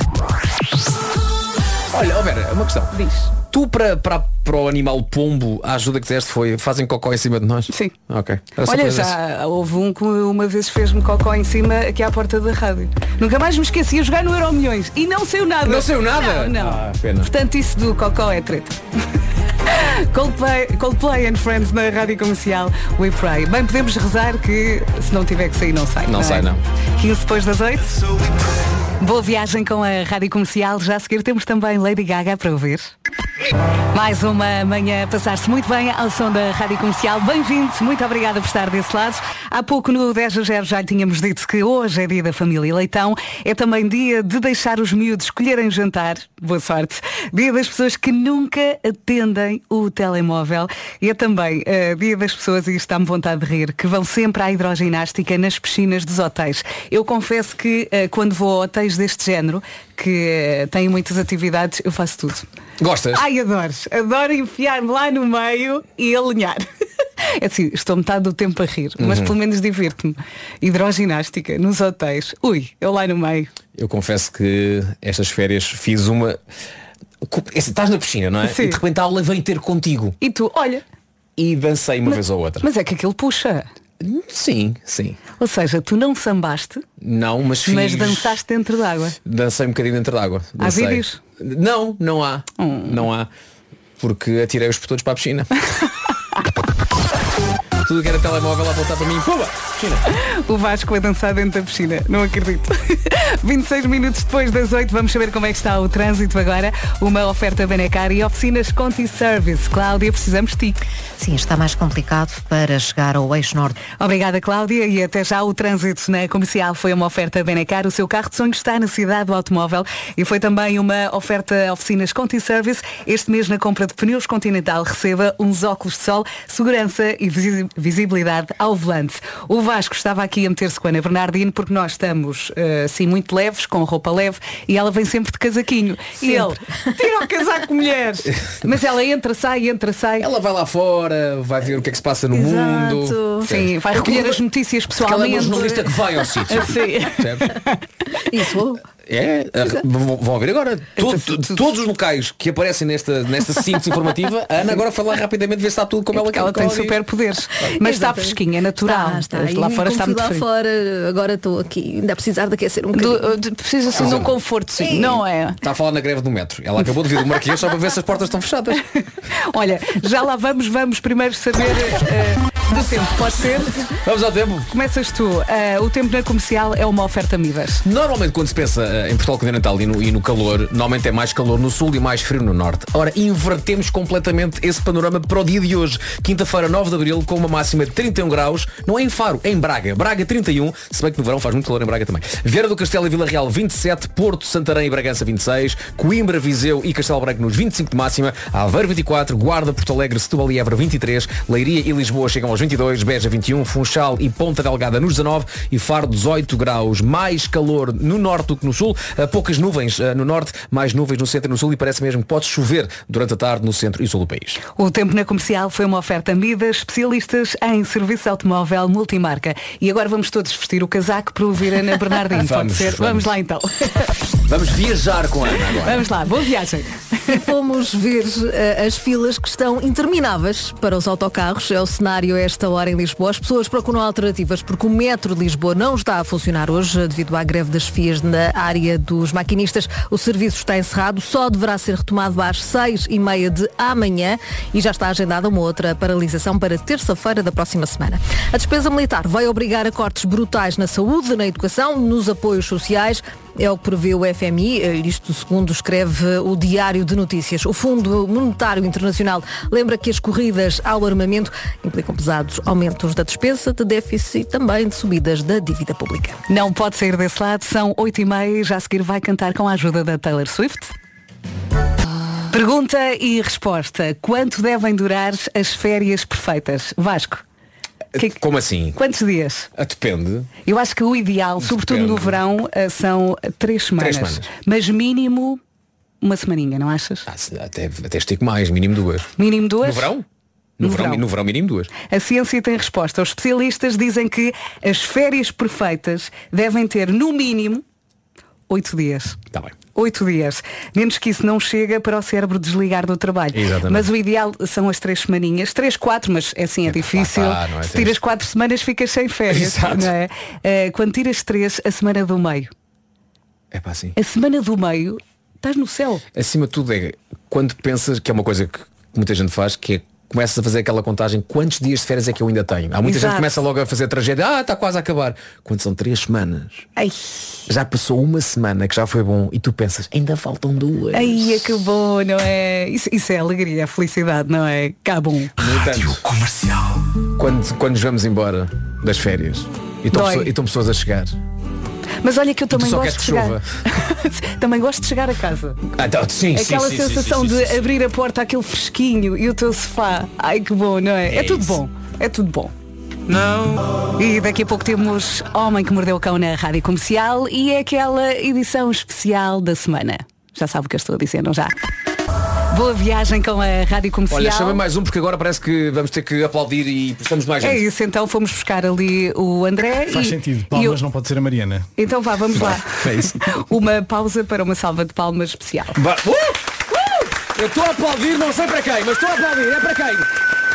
Olha, ó Vera, uma questão. Diz. Tu para, para, para o animal pombo, a ajuda que deste foi fazem cocó em cima de nós? Sim. Ok. Era só Olha, para dizer isso. já houve um que uma vez fez-me cocó em cima aqui à porta da rádio. Nunca mais me esqueci de jogar no Euro Milhões e não saiu nada. Não saiu nada? Não, não. Ah, pena. Portanto, isso do cocó é treta. Coldplay, Coldplay and Friends na rádio comercial We Pray. Bem, podemos rezar que se não tiver que sair, não sai. Não é? sai, não. quinze depois das oito. Boa viagem com a rádio comercial. Já a seguir temos também Lady Gaga para ouvir. Mais uma manhã a passar-se muito bem ao som da Rádio Comercial. Bem-vindos, muito obrigada por estar desse lado. Há pouco no dez a zero já tínhamos dito que hoje é dia da família Leitão. É também dia de deixar os miúdos escolherem jantar. Boa sorte. Dia das pessoas que nunca atendem o telemóvel. E é também uh, dia das pessoas, e isto dá-me vontade de rir, que vão sempre à hidroginástica nas piscinas dos hotéis. Eu confesso que uh, quando vou a hotéis deste género, que uh, têm muitas atividades, eu faço tudo. Gostas? Ai, adoro. Adoro enfiar-me lá no meio e alinhar. É assim, estou metade do tempo a rir, mas Uhum. pelo menos divirto-me. Hidroginástica, nos hotéis. Ui, eu lá no meio. Eu confesso que estas férias fiz uma... Estás na piscina, não é? Sim. E de repente a aula vem ter contigo. E tu, olha... E dancei uma vez ou outra. Mas é que aquilo puxa. Sim, sim. Ou seja, tu não sambaste, Não, mas fiz... mas dançaste dentro d'água. Dancei um bocadinho dentro d'água. Há Dancei. vídeos? Não, não há. Hum. Não há. Porque atirei os todos para a piscina. Tudo que era telemóvel a apontar para mim. Puma! Piscina. O Vasco vai dançar dentro da piscina, não acredito. vinte e seis minutos depois das oito, vamos saber como é que está o trânsito agora. Uma oferta Benecar e oficinas Conti Service. Cláudia, precisamos de ti. Sim, está mais complicado para chegar ao eixo norte. Obrigada, Cláudia, e até já. O trânsito na comercial foi uma oferta Benecar. O seu carro de sonho está na cidade do automóvel e foi também uma oferta oficinas Conti Service. Este mês, na compra de pneus Continental, receba uns óculos de sol, segurança e visi- visibilidade ao volante. O Vasco estava aqui a meter-se com a Ana Bernardino porque nós estamos uh, assim muito leves, com roupa leve, e ela vem sempre de casaquinho. Sempre. E ele tira o casaco, mulher. Mas ela entra, sai, entra, sai. Ela vai lá fora, vai ver o que é que se passa no Exato. mundo. Sim, vai recolher as notícias Porque ela é pessoalmente. uma jornalista que vai ao sítio. Sim. Percebes? Isso. É, a- vão vão ver agora. Todo- todos os locais que aparecem nesta, nesta síntese informativa, a Ana agora vai lá rapidamente ver se está tudo como ela Porque quer. ela tem como diz. superpoderes. Mas está Exatamente. fresquinha, é natural. Está, está. Lá E fora está como muito fui lá frio. fora, agora estou aqui, ainda a precisar de aquecer um bocadinho. Do- de- precisa assim de um conforto, sim. Não é? Está a falar na greve do metro. Ela acabou de vir do Marquês só para ver se as portas estão fechadas. Olha, já lá vamos, vamos primeiro saber eh, do tempo. Pode ser? Vamos ao tempo. Começas tu. Eh, o tempo na comercial é uma oferta Midas. Normalmente quando se pensa eh, em Portugal Continental e no, e no calor, normalmente é mais calor no sul e mais frio no norte. Ora, invertemos completamente esse panorama para o dia de hoje. Quinta-feira, nove de abril, com uma máxima de trinta e um graus, não é em Faro, é em Braga. Braga trinta e um, se bem que no verão faz muito calor em Braga também. Vieira do Castelo e Vila Real vinte e sete, Porto, Santarém e Bragança vinte e seis, Coimbra, Viseu e Castelo Branco nos vinte e cinco de máxima, Aveiro vinte e quatro, Guarda, Porto Alegre, Setúbal e Évora vinte e três, Leiria e Lisboa chegam aos vinte e dois, Beja vinte e um, Funchal e Ponta Delgada nos dezanove e Faro dezoito graus. Mais calor no norte do que no sul, uh, poucas nuvens uh, no norte, mais nuvens no centro e no sul e parece mesmo que pode chover durante a tarde no centro e sul do país. O tempo na comercial foi uma oferta Midas, especialistas em serviço automóvel multimarca. E agora vamos todos vestir o casaco para ouvir a Ana Bernardino. Pode Vamos, ser? vamos. Vamos lá então. Vamos viajar com a Ana agora. Vamos lá, boa viagem. Fomos ver uh, as filas que estão intermináveis para os autocarros. É o cenário a esta hora em Lisboa. As pessoas procuram alternativas porque o metro de Lisboa não está a funcionar hoje devido à greve das F I As na área dos maquinistas. O serviço está encerrado, só deverá ser retomado às seis e meia de amanhã e já está agendada uma outra paralisação para terça-feira da próxima semana. A despesa militar vai obrigar a cortes brutais na saúde, na educação, nos apoios sociais. É o que prevê o F M I, isto segundo escreve o Diário de Notícias. O Fundo Monetário Internacional lembra que as corridas ao armamento implicam pesados aumentos da despesa, de déficit e também de subidas da dívida pública. Não pode sair desse lado, são oito e meia e já a seguir vai cantar com a ajuda da Taylor Swift. Pergunta e resposta. Quanto devem durar as férias perfeitas? Vasco? Que- Como assim? Quantos dias? Ah, depende. Eu acho que o ideal, sobretudo no verão, eh, são três semanas. Três semanas. Mas mínimo uma semaninha, não achas? Ah, se- até, até estico mais, mínimo duas. Mínimo duas? No verão? No, No verão, verão. no verão mínimo duas. A ciência tem resposta. Os especialistas dizem que as férias perfeitas devem ter, no mínimo, oito dias. Está bem. Oito dias. Menos que isso não chega para o cérebro desligar do trabalho. Exatamente. Mas o ideal são as três semaninhas. Três, quatro, mas é assim, é, difícil. lá está, não é? Se Tens- tiras quatro semanas ficas sem férias. Exato. Não é? Eh, quando tiras três, a semana do meio. É pá, assim. A semana do meio, estás no céu. Acima de tudo é quando pensas, que é uma coisa que muita gente faz, que é começas a fazer aquela contagem, quantos dias de férias é que eu ainda tenho? Há muita Exato. gente que começa logo a fazer tragédia, ah, está quase a acabar. Quando são três semanas, Ai. já passou uma semana que já foi bom e tu pensas, ainda faltam duas. Ai, é que bom, não é? Isso, isso é alegria, é felicidade, não é? Cá bom. No entanto, Comercial. quando, quando nos vamos embora das férias e estão, Dói. pessoas, e estão pessoas a chegar. Mas olha que eu também só gosto de queres chegar. também gosto de chegar a casa. Ah, então, sim, Aquela sim, sim, sensação sim, sim, de sim, sim. abrir a porta, aquele fresquinho e o teu sofá. Ai que bom, não é? É, É tudo isso. bom. É tudo bom. Não. E daqui a pouco temos Homem que Mordeu o Cão na Rádio Comercial e é aquela edição especial da semana. Já sabe o que eu estou a dizer, não já? Boa viagem com a Rádio Comercial. Olha, chama mais um porque agora parece que vamos ter que aplaudir e precisamos de mais gente. É isso, então fomos buscar ali o André. Faz e, sentido, e palmas eu- não pode ser a Mariana. Então vá, vamos lá. É isso. Uma pausa para uma salva de palmas especial. Vá. Uh! Uh! Eu estou a aplaudir, não sei para quem, mas estou a aplaudir, é para quem?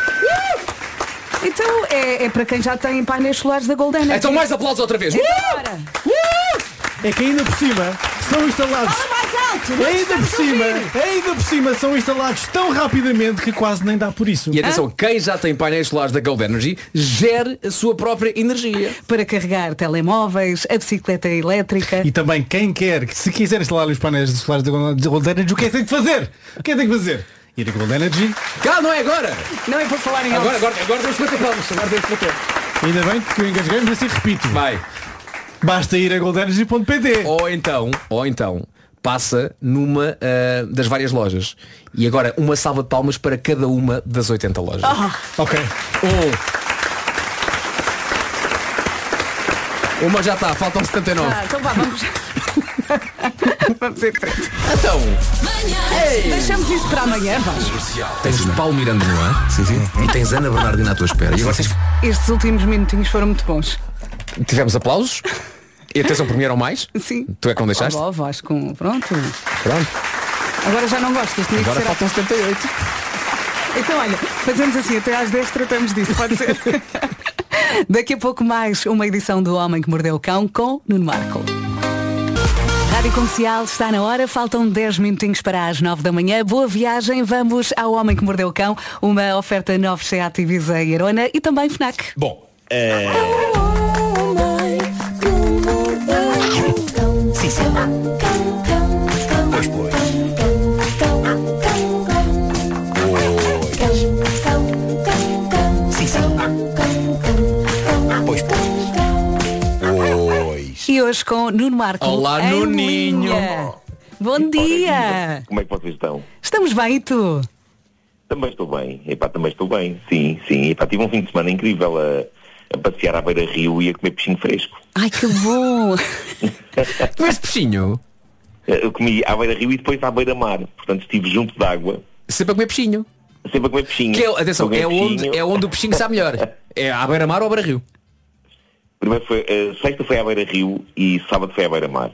Então é, é para quem já tem painéis solares da Golden Energy. Então mais aplausos outra vez. Então, Uh! bora. É que ainda por cima são instalados. Fala mais alto, não Ainda por estamos a cima, ouvir. ainda por cima são instalados tão rapidamente que quase nem dá por isso. E atenção, quem já tem painéis solares da Gold Energy gere a sua própria energia. Para carregar telemóveis, a bicicleta elétrica. E também quem quer, que se quiser instalar os painéis solares da Gold Energy, o que é que tem que fazer? O que é que tem que fazer? Ir a Gold Energy. Cá, não é agora! Não é para falar em Agora, alto. agora, agora temos que bater palmas. Agora temos que bater. Ainda bem que eu engasguei, mas assim repito. Vai. Basta ir a gold energy ponto pt. Ou então, ou então, passa numa ah, das várias lojas. E agora uma salva de palmas para cada uma das oitenta lojas. Ah, Ok. Um. Uma já está, faltam setenta e nove. ah, então vá, vamos. vamos em frente. Então, Deixamos isso para amanhã, vá. Tens o Paulo Miranda no ar. Sim, sim. E tens Ana Bernardina à tua espera. E agora tens... Estes últimos minutinhos foram muito bons. tivemos aplausos. E atenção, por mim eram mais. Sim. Tu é que não deixaste? Oh, voz com... Pronto. Pronto. Agora já não gostas. Tinha que Agora ser... faltam setenta e oito. Então olha, fazemos assim, até às dez tratamos disso, pode ser? Daqui a pouco mais uma edição do Homem que Mordeu o Cão com Nuno Marco. Rádio Comercial está na hora, faltam dez minutinhos para as nove da manhã. Boa viagem, vamos ao Homem que Mordeu o Cão, uma oferta nova Seat Ibiza e Arona e também FNAC. Bom, é... Sim, sim. Pois, pois. Sim, sim. Pois, pois. Pois. E hoje com Nuno Marco. Olá, em Nuninho. linha. Bom dia. Como é que vocês estão? Estamos bem e tu? Também estou bem. Epá, também estou bem. Sim, sim. Epá, tive um fim de semana incrível a, a passear à beira-rio e a comer peixinho fresco. Ai, que bom. Comeste peixinho? Eu comi à beira-rio e depois à beira-mar. Portanto, estive junto d'água, Sempre a comer peixinho. sempre a comer peixinho. Que é, atenção, Comer é onde, peixinho. é onde o peixinho está melhor. É à beira-mar ou à beira-rio? Primeiro foi, eh, sexta foi à beira-rio e sábado foi à beira-mar.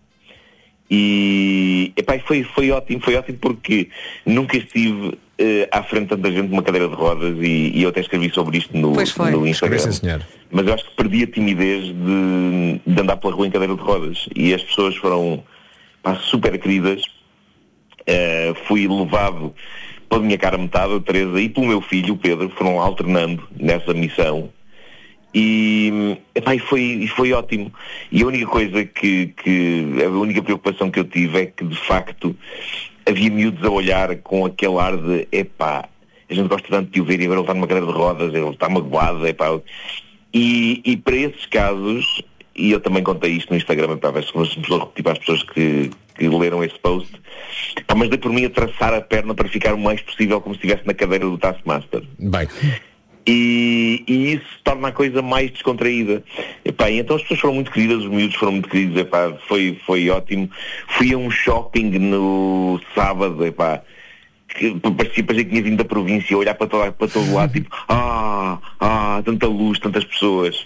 E epá, foi, foi ótimo, foi ótimo porque nunca estive eh, à frente de tanta gente numa cadeira de rodas e, e eu até escrevi sobre isto no, Pois foi. no Instagram. Sim, senhor. Mas eu acho que perdi a timidez de, de andar pela rua em cadeira de rodas e as pessoas foram pá, super queridas. Eh, fui levado pela minha cara metade, a Teresa, e pelo meu filho, o Pedro, foram alternando nessa missão. E, epá, e, foi, e foi ótimo. E a única coisa que, que, a única preocupação que eu tive é que, de facto, havia miúdos a olhar com aquele ar de, epá, a gente gosta tanto de o ver e agora ele está numa cadeira de rodas, ele está magoado, epá. E, e para esses casos, e eu também contei isto no Instagram, para ver se fosse repetir para as pessoas que, que leram esse post, epá, mas dei por mim a traçar a perna para ficar o mais possível como se estivesse na cadeira do Taskmaster. Bem. E, e isso torna a coisa mais descontraída. Epá, e então as pessoas foram muito queridas, os miúdos foram muito queridos, epá, foi, foi ótimo. Fui a um shopping no sábado, epá, que parecia, parecia que tinha vindo da província, olhar para todo, para todo lado, tipo, ah, ah, tanta luz, tantas pessoas.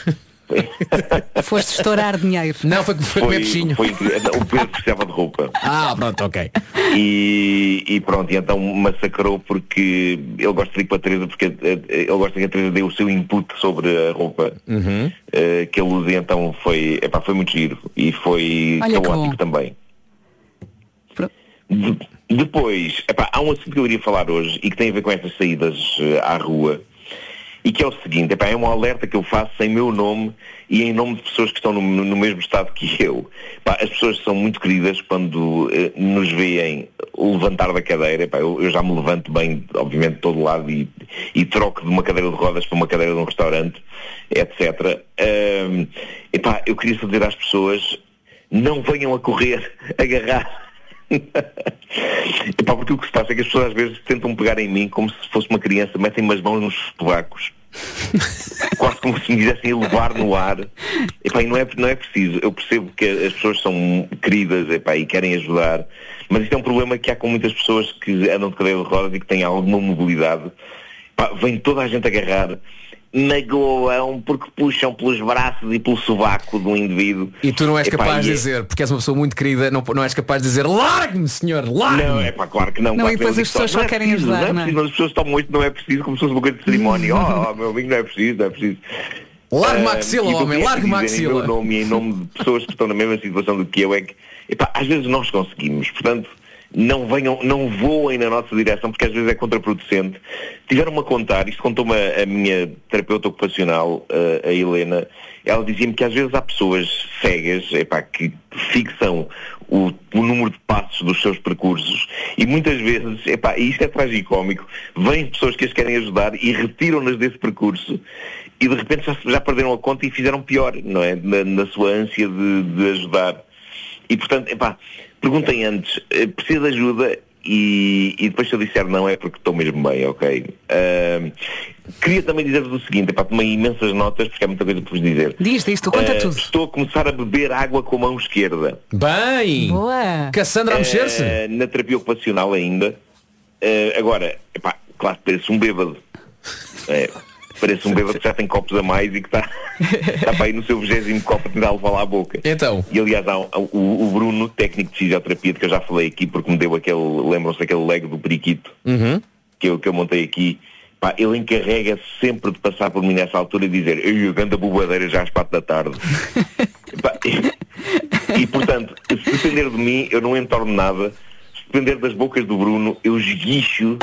Foste estourar dinheiro. Não, foi, foi comer peixinho. Foi incrível. O Pedro precisava de roupa. Ah, pronto, ok. E, e pronto, e então massacrou porque ele gosta de ir com a Teresa porque ele gosta que a Teresa dê o seu input sobre a roupa Uhum. uh, que ele usa, então foi, epá, foi muito giro e foi Olha que caótico bom. também. Pronto. De- Depois, epá, há um assunto que eu iria falar hoje e que tem a ver com estas saídas uh, à rua, e que é o seguinte, epá, é um alerta que eu faço em meu nome e em nome de pessoas que estão no, no mesmo estado que eu. Epá, as pessoas são muito queridas quando uh, nos veem levantar da cadeira. Epá, eu, eu já me levanto bem, obviamente, de todo lado e, e troco de uma cadeira de rodas para uma cadeira de um restaurante, etcétera. Uh, epá, eu queria só dizer às pessoas, não venham a correr, agarrar. Epá, porque o que se passa é que as pessoas às vezes tentam pegar em mim como se fosse uma criança, metem-me as mãos nos sobacos, quase como se me quisessem levar no ar. Epá, e não é, não é preciso. Eu percebo que as pessoas são queridas, epá, e querem ajudar, mas isto é um problema que há com muitas pessoas que andam de cadeira de rodas e que têm alguma mobilidade. Epá, vem toda a gente agarrar na goão porque puxam pelos braços e pelo sovaco do indivíduo. E tu não és epá, capaz de é... dizer, porque és uma pessoa muito querida, não, não és capaz de dizer largue-me, senhor, largue-me. Não, é pá, claro que não. Não, claro e que depois não, as pessoas só não é querem preciso, ajudar, não é preciso, não é? as pessoas tomam isto, não é preciso, como se fosse uma coisa de cerimónia. Oh, oh, meu amigo, não é preciso, não é preciso. Largue-me a Uh, axila, homem, largue-me a axila. Em meu nome e em nome de pessoas que estão na mesma situação do que eu, é que, epá, às vezes nós conseguimos, portanto, não venham, não voem na nossa direção, porque às vezes é contraproducente. Tiveram-me a contar, isto contou-me a, a minha terapeuta ocupacional, a, a Helena, ela dizia-me que às vezes há pessoas cegas, epá, que fixam o, o número de passos dos seus percursos e muitas vezes, epá, e isto é tragicómico, vêm pessoas que as querem ajudar e retiram-nas desse percurso e de repente já, já perderam a conta e fizeram pior, não é? Na, na sua ânsia de, de ajudar. E portanto, epá, perguntem antes, precisa de ajuda? E, e depois se eu disser não é porque estou mesmo bem, ok? Uh, queria também dizer-vos o seguinte, epá, tomei imensas notas porque há muita coisa para vos dizer. Diz, diz, tu conta uh, tudo. Estou a começar a beber água com a mão esquerda. Bem! Boa! Cassandra a mexer-se? Uh, na terapia ocupacional ainda. Uh, agora, epá, claro, parece um bêbado. É, parece um bêbado que já tem copos a mais e que está, está para aí no seu vigésimo copo a tentar levar lá à boca. Então? E aliás, há, há, o, o Bruno, técnico de fisioterapia, de que eu já falei aqui, porque me deu aquele, lembram-se daquele Lego do periquito, uhum. que, eu, que eu montei aqui, pá, ele encarrega sempre de passar por mim nessa altura e dizer, eu ando a bobadeira já às quatro da tarde. Pá, e, e portanto, se depender de mim, eu não entorno nada. Se depender das bocas do Bruno, eu esguicho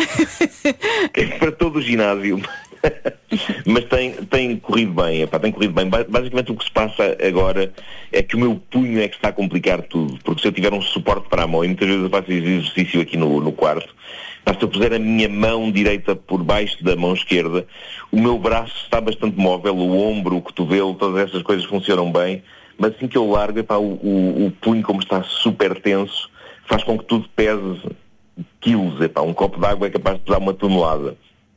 para todo o ginásio. Mas tem, tem corrido bem, epá, tem corrido bem. Basicamente o que se passa agora é que o meu punho é que está a complicar tudo, porque se eu tiver um suporte para a mão, e muitas vezes eu faço exercício aqui no, no quarto, mas se eu puser a minha mão direita por baixo da mão esquerda, o meu braço está bastante móvel, o ombro, o cotovelo, todas essas coisas funcionam bem, mas assim que eu largo, epá, o, o, o punho, como está super tenso, faz com que tudo pese quilos, epá, um copo de água é capaz de pesar uma tonelada.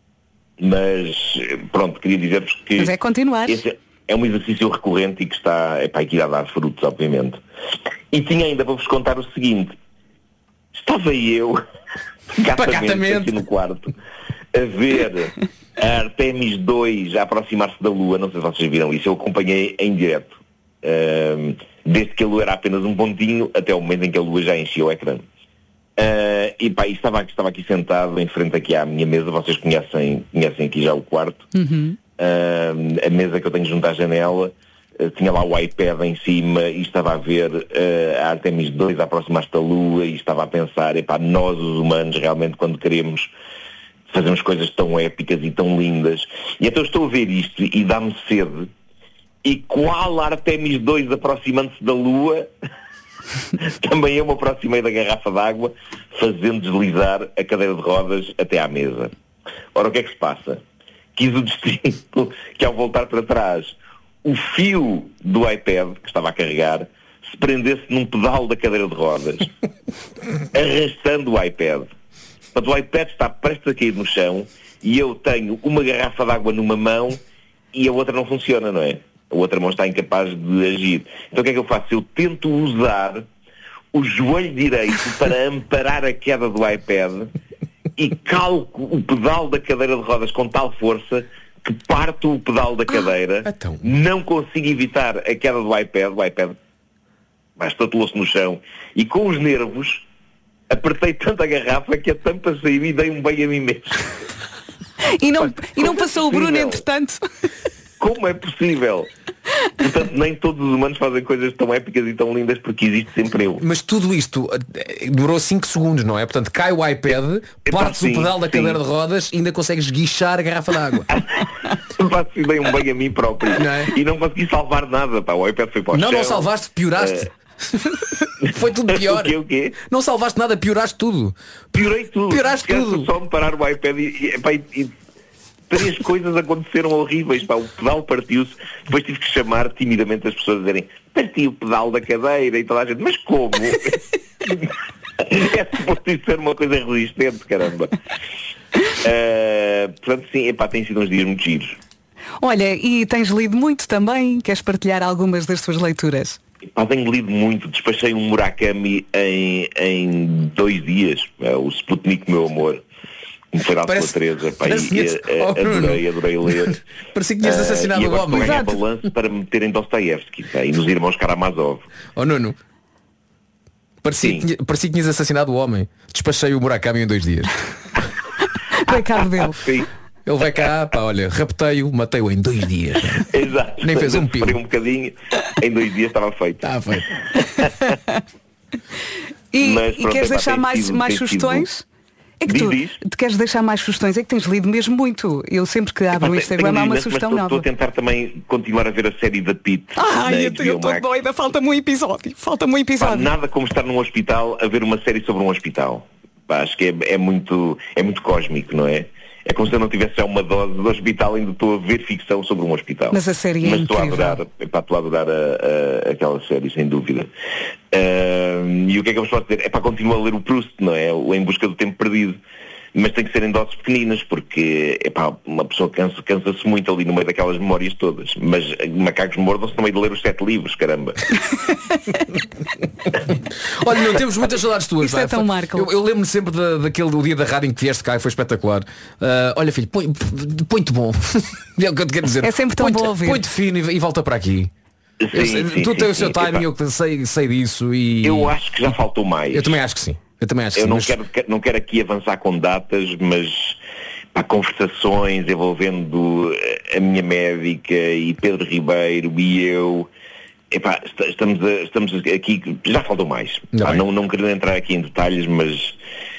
Mas, pronto, queria dizer-vos que... Mas é continuar. Esse é um exercício recorrente e que está, epá, que irá dar frutos, obviamente. E tinha ainda para vos contar o seguinte. Estava eu, catamente, aqui no quarto, a ver a Artemis dois a aproximar-se da Lua. Não sei se vocês viram isso. Eu acompanhei em direto. Um, desde que a Lua era apenas um pontinho até o momento em que a Lua já enchia o ecrã. Uh, e pá, estava aqui, estava aqui sentado em frente aqui à minha mesa. Vocês conhecem, conhecem aqui já o quarto. Uhum. Uh, a mesa que eu tenho junto à janela, uh, tinha lá o iPad em cima e estava a ver uh, a Artemis dois a aproximar-se da Lua e estava a pensar, epá, nós os humanos realmente quando queremos fazemos coisas tão épicas e tão lindas. E então estou a ver isto e dá-me sede. E qual Artemis dois aproximando-se da Lua... Também eu me aproximei da garrafa d'água, fazendo deslizar a cadeira de rodas até à mesa. Ora, o que é que se passa? Quis o destino que ao voltar para trás, o fio do iPad, que estava a carregar, se prendesse num pedal da cadeira de rodas, arrastando o iPad. Portanto, o iPad está prestes a cair no chão e eu tenho uma garrafa d'água numa mão e a outra não funciona, não é? A outra mão está incapaz de agir. Então o que é que eu faço? Eu tento usar o joelho direito para amparar a queda do iPad e calco o pedal da cadeira de rodas com tal força que parto o pedal da cadeira, ah, então. Não consigo evitar a queda do iPad, o iPad estatelou-se no chão e com os nervos apertei tanto a garrafa que a tampa saiu e dei um bem a mim mesmo. E não, e não passou o Bruno entretanto? Como é possível? Portanto, nem todos os humanos fazem coisas tão épicas e tão lindas porque existe sempre eu. Mas tudo isto eh, demorou cinco segundos, não é? Portanto, cai o iPad, partes o pedal da sim. cadeira de rodas e ainda consegues guichar a garrafa de água. Faço bem um bem a mim próprio. Não é? E não consegui salvar nada, pá. O iPad foi para o Não, chão. não salvaste, pioraste. Uh... Foi tudo pior. O quê, o quê? Não salvaste nada, pioraste tudo. Piorei tudo. Pioraste tudo. Só me parar o iPad e, e, pá, e, e três coisas aconteceram horríveis, pá. O pedal partiu-se. Depois tive que chamar timidamente as pessoas a dizerem: parti o pedal da cadeira, e toda a gente: mas como? É suposto isso ser uma coisa resistente, caramba. Uh, portanto, sim, epá, tem sido uns dias muito giros. Olha, e tens lido muito também? Queres partilhar algumas das tuas leituras? Epá, tenho lido muito. Despachei um Murakami em, em dois dias. É, o Sputnik, meu amor. Me foi dado pela Teresa. Pá, e, e, oh, adorei, adorei ler. Parecia que tinhas assassinado uh, o homem. E agora estou a ganhar balanço para me meter em Dostoiévski, pá, e nos Irmãos Karamazov. Oh, Nuno. Parecia que, tinha, parecia que tinhas assassinado o homem. Despachei o Murakami em dois dias. Coitado dele. Sim. Ele vai cá, pá, olha, raptei-o, matei-o em dois dias. Exato. Nem fez um pio. um bocadinho, em dois dias estava feito. Estava feito. E, Mas, e pronto, queres epá, deixar mais, sido, mais sugestões? Sido... É que diz, tu diz. te queres deixar mais sugestões, é que tens lido mesmo muito. Eu sempre que abro o Instagram há uma sugestão nova. Estou a tentar também continuar a ver a série da Pitt. Ai, eu estou doida, falta-me um episódio. Falta-me um episódio. Pá, nada como estar num hospital a ver uma série sobre um hospital. Pá, acho que é, é, muito, é muito cósmico, não é? É como se eu não tivesse já uma dose do hospital, ainda estou a ver ficção sobre um hospital. Mas a série é Mas estou a incrível. adorar, epá, estou a adorar a, a, aquela série, sem dúvida. Uh, e o que é que eu vos posso dizer? É para continuar a ler o Proust, não é? O Em Busca do Tempo Perdido. Mas tem que ser em doses pequeninas, porque epá, uma pessoa cansa, cansa-se muito ali no meio daquelas memórias todas. Mas macacos mordam-se no meio de ler os sete livros, caramba. Olha, não temos muitas saudades tuas. Isso é tão Marco. Eu, eu lembro-me sempre da, daquele do dia da rádio em que vieste cá e foi espetacular. Uh, olha, filho, põe, põe-te bom. É o que eu te quero dizer. É sempre tão põe-te, bom ouvir. Põe-te fino e, e volta para aqui. Sim, eu sei, sim, tu sim, tens o seu sim, timing, epá. eu sei, sei disso. E... Eu acho que já faltou mais. Eu também acho que sim. Eu também acho que eu sim, não, mas... quero, não quero aqui avançar com datas, mas pá, conversações envolvendo a minha médica e Pedro Ribeiro e eu. Epá, estamos, a, estamos aqui, já faltou mais. Pá, não, não quero entrar aqui em detalhes, mas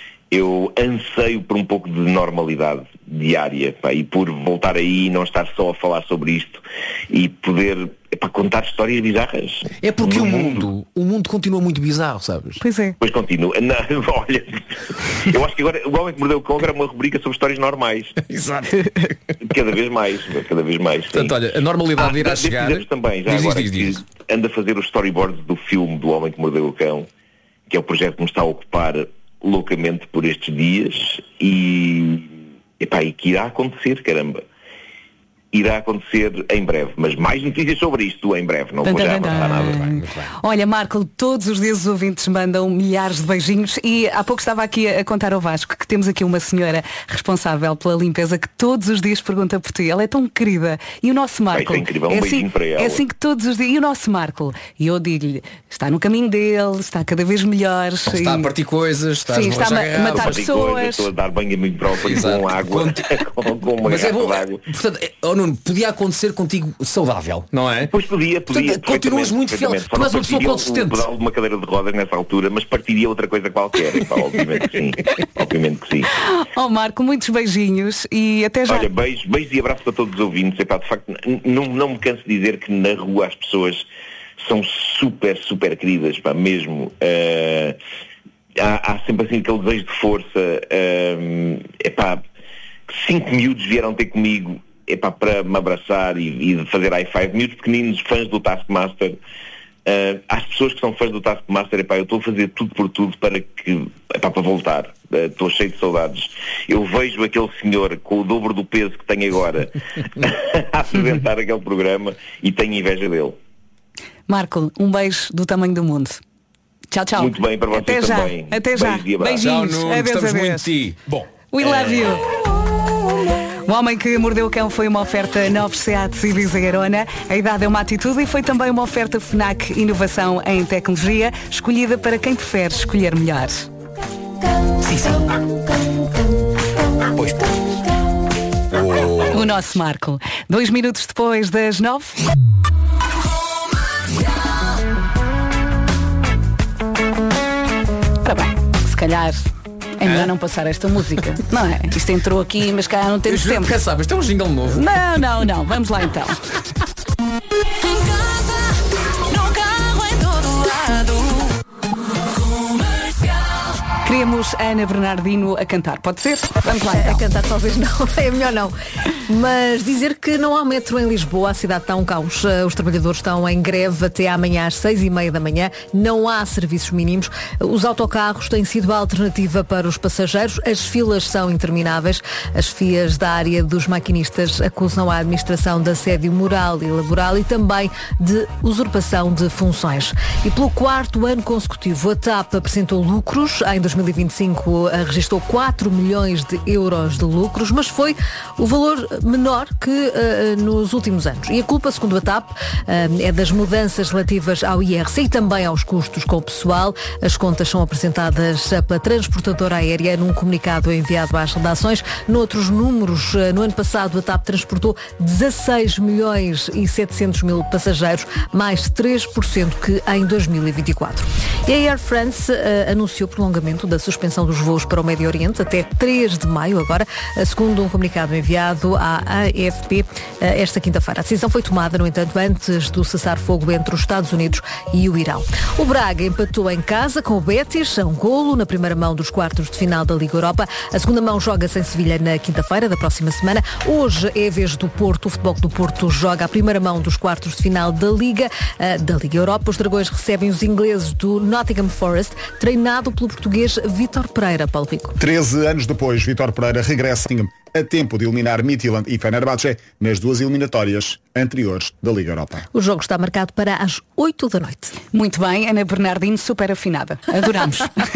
eu anseio por um pouco de normalidade diária, pá, e por voltar aí e não estar só a falar sobre isto e poder epá, contar histórias bizarras. É porque o mundo. mundo, o mundo continua muito bizarro, sabes? Pois é. Pois continua. Não, olha, eu acho que agora o Homem que Mordeu o Cão era uma rubrica sobre histórias normais. Exato. Cada vez mais, cada vez mais. Portanto, sim. olha, a normalidade ah, irá chegar. Também, já diz, agora, diz, diz, diz. Que anda a fazer os storyboards do filme do Homem que Mordeu o Cão, que é o projeto que me está a ocupar loucamente por estes dias e, epá, e que irá acontecer, caramba. Irá acontecer em breve, mas mais notícias sobre isto em breve, não vou já avançar nada. Muito bem. Olha, Marco, todos os dias os ouvintes mandam milhares de beijinhos e há pouco estava aqui a contar ao Vasco que temos aqui uma senhora responsável pela limpeza que todos os dias pergunta por ti. Ela é tão querida. E o nosso Marco é incrível, um é, beijinho assim, para ela. é assim que todos os dias. E o nosso Marco, e eu digo-lhe, está no caminho dele, está cada vez melhor. Está e... a partir coisas, está Sim, a está a ma- matar Partir pessoas. coisas, estou a dar banho a mim próprio com água, com, com uma Mas é garrafa bom, de água. portanto, é, oh, Nuno, podia acontecer contigo saudável, não é? Pois podia, podia. Portanto, continuas muito fiel. perfeitamente. Tu és Só uma pessoa partiria consistente. o pedal de uma cadeira de rodas nessa altura, mas partiria outra coisa qualquer. Epá, obviamente que sim. Obviamente que sim. Oh Marco, muitos beijinhos e até já. Olha, beijos, beijos e abraços para todos os ouvintes. Epá, de facto, n- não, não me canso de dizer que na rua as pessoas são super, super queridas, pá, mesmo. Uh, há, há sempre assim aquele desejo de força. Uh, epá, cinco miúdos vieram ter comigo epá, para me abraçar e, e fazer high five, miúdos pequeninos, fãs do Taskmaster. Uh, às pessoas que são fãs do Taskmaster, epá, eu estou a fazer tudo por tudo para que epá, para voltar. Uh, estou cheio de saudades. Eu vejo aquele senhor com o dobro do peso que tem agora a apresentar aquele programa e tenho inveja dele. Marco, um beijo do tamanho do mundo. Tchau, tchau. Muito bem para vocês Até já. também. Até já. Beijos e abraços. Beijinhos. Tchau, Nuno, Adeus, gostamos adeus. muito de ti. Bom. We love you. O Homem que Mordeu o Cão foi uma oferta novos Seat Ibiza e Arona. A idade é uma atitude e foi também uma oferta FNAC Inovação em Tecnologia, escolhida para quem prefere escolher melhor. Sim, sim. Pois, pois. O nosso Marco. Dois minutos depois das nove. calhar é melhor não passar esta música, não é? Isto entrou aqui, mas cá não temos tempo. Pensava, isto é um jingle novo. Não, não, não. Vamos lá então. Queremos a Ana Bernardino a cantar, pode ser? Vamos lá então. A cantar talvez não, é melhor não. Mas dizer que não há metro em Lisboa, a cidade está um caos. Os trabalhadores estão em greve até amanhã às seis e meia da manhã. Não há serviços mínimos. Os autocarros têm sido a alternativa para os passageiros. As filas são intermináveis. As F I As da área dos maquinistas acusam a administração de assédio moral e laboral e também de usurpação de funções. E pelo quarto ano consecutivo, a TAP apresentou lucros. Em dois mil e vinte e cinco registrou quatro milhões de euros de lucros, mas foi o valor menor que uh, nos últimos anos. E a culpa, segundo a TAP, uh, é das mudanças relativas ao I R C e também aos custos com o pessoal. As contas são apresentadas pela transportadora aérea num comunicado enviado às redações. Noutros números, uh, no ano passado a TAP transportou dezasseis milhões e setecentos mil passageiros, mais três por cento que em dois mil e vinte e quatro. E a Air France uh, anunciou prolongamento da suspensão dos voos para o Médio Oriente até três de maio agora, segundo um comunicado enviado à A F P esta quinta-feira. A decisão foi tomada, no entanto, antes do cessar-fogo entre os Estados Unidos e o Irão. O Braga empatou em casa com o Betis, a um golo na primeira mão dos quartos de final da Liga Europa. A segunda mão joga-se em Sevilha na quinta-feira da próxima semana. Hoje é a vez do Porto. O Futebol do Porto joga a primeira mão dos quartos de final da Liga, da Liga Europa. Os dragões recebem os ingleses do Nottingham Forest, treinado pelo português Vítor Pereira. Paulo Rico. treze anos depois, Vítor Pereira regressa a tempo de eliminar Midtjylland e Fenerbahçe nas duas eliminatórias anteriores da Liga Europa. O jogo está marcado para as oito da noite. Muito bem, Ana Bernardino, super afinada. Adoramos.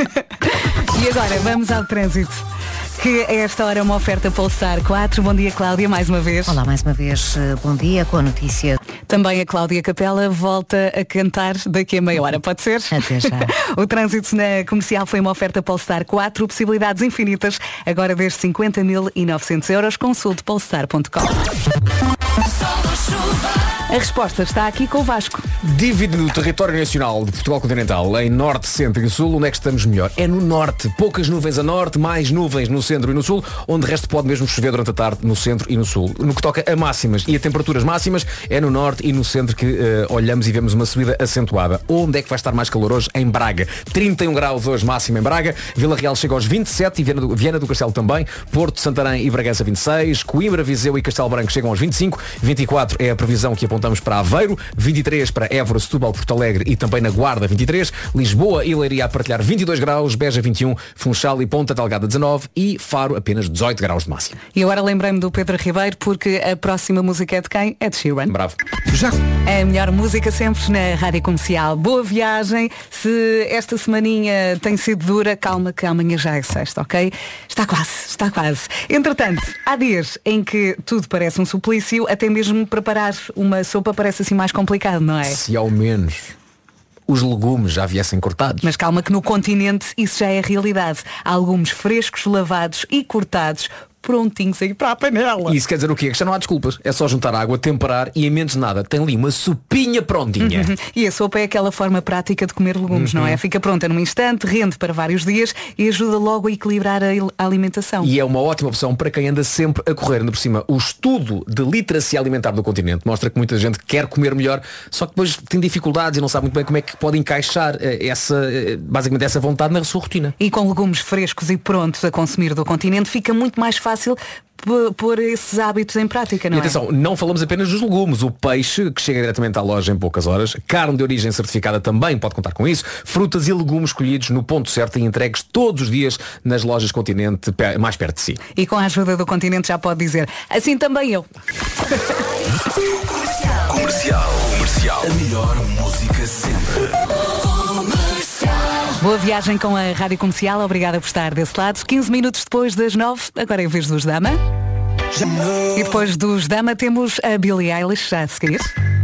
E agora vamos ao trânsito, que a esta hora é uma oferta Polestar quatro. Bom dia, Cláudia, mais uma vez. Olá, mais uma vez, bom dia, com a notícia. Também a Cláudia Capela volta a cantar daqui a meia hora, pode ser? Até já. O trânsito na comercial foi uma oferta Polestar quatro, possibilidades infinitas, agora desde cinquenta mil e novecentos euros, consulte polestar ponto com. A resposta está aqui com o Vasco. Dividindo o território nacional de Portugal continental em norte, centro e sul, onde é que estamos melhor? É no norte. Poucas nuvens a norte, mais nuvens no centro e no sul, onde de resto pode mesmo chover durante a tarde no centro e no sul. No que toca a máximas e a temperaturas máximas, é no norte e no centro que uh, olhamos e vemos uma subida acentuada. Onde é que vai estar mais calor hoje? Em Braga. trinta e um graus hoje máximo em Braga. Vila Real chega aos vinte e sete e Viana do, Viana do Castelo também. Porto, Santarém e Bragança vinte e seis. Coimbra, Viseu e Castelo Branco chegam aos vinte e cinco. vinte e quatro é a previsão que apontamos para Aveiro. vinte e três para Évora, Setúbal, Porto Alegre e também na Guarda vinte e três. Lisboa e Leiria a partilhar vinte e dois graus. Beja vinte e um. Funchal e Ponta Delgada dezanove. E Faro apenas dezoito graus de máximo. E agora lembrei-me do Pedro Ribeiro, porque a próxima música é de quem? É de Sheeran. Bravo. Já. É a melhor música sempre na Rádio Comercial. Boa viagem. Se esta semaninha tem sido dura, calma que amanhã já é sexta, ok? Está quase, está quase. Entretanto, há dias em que tudo parece um suplício, até mesmo preparar uma sopa parece assim mais complicado, não é? Se ao menos os legumes já viessem cortados. Mas calma que no continente isso já é realidade. Há legumes frescos, lavados e cortados, prontinhos aí para a panela. E isso quer dizer o quê? Que já não há desculpas. É só juntar água, temperar e em menos de nada tem ali uma sopinha prontinha. Uhum. E a sopa é aquela forma prática de comer legumes, uhum. não é? Fica pronta num instante, rende para vários dias e ajuda logo a equilibrar a, a alimentação. E é uma ótima opção para quem anda sempre a correr. Ainda por cima, o estudo de literacia alimentar do continente mostra que muita gente quer comer melhor, só que depois tem dificuldades e não sabe muito bem como é que pode encaixar essa, basicamente essa vontade na sua rotina. E com legumes frescos e prontos a consumir do continente fica muito mais fácil pôr esses hábitos em prática, não e atenção, é? não falamos apenas dos legumes. O peixe, que chega diretamente à loja em poucas horas, carne de origem certificada também pode contar com isso, frutas e legumes escolhidos no ponto certo e entregues todos os dias nas lojas Continente mais perto de si. E com a ajuda do Continente já pode dizer, assim também eu. Comercial, comercial, a melhor música sempre. Boa viagem com a Rádio Comercial, obrigada por estar desse lado. quinze minutos depois das nove, agora é a vez dos Dama. E depois dos Dama temos a Billie Eilish, já a seguir.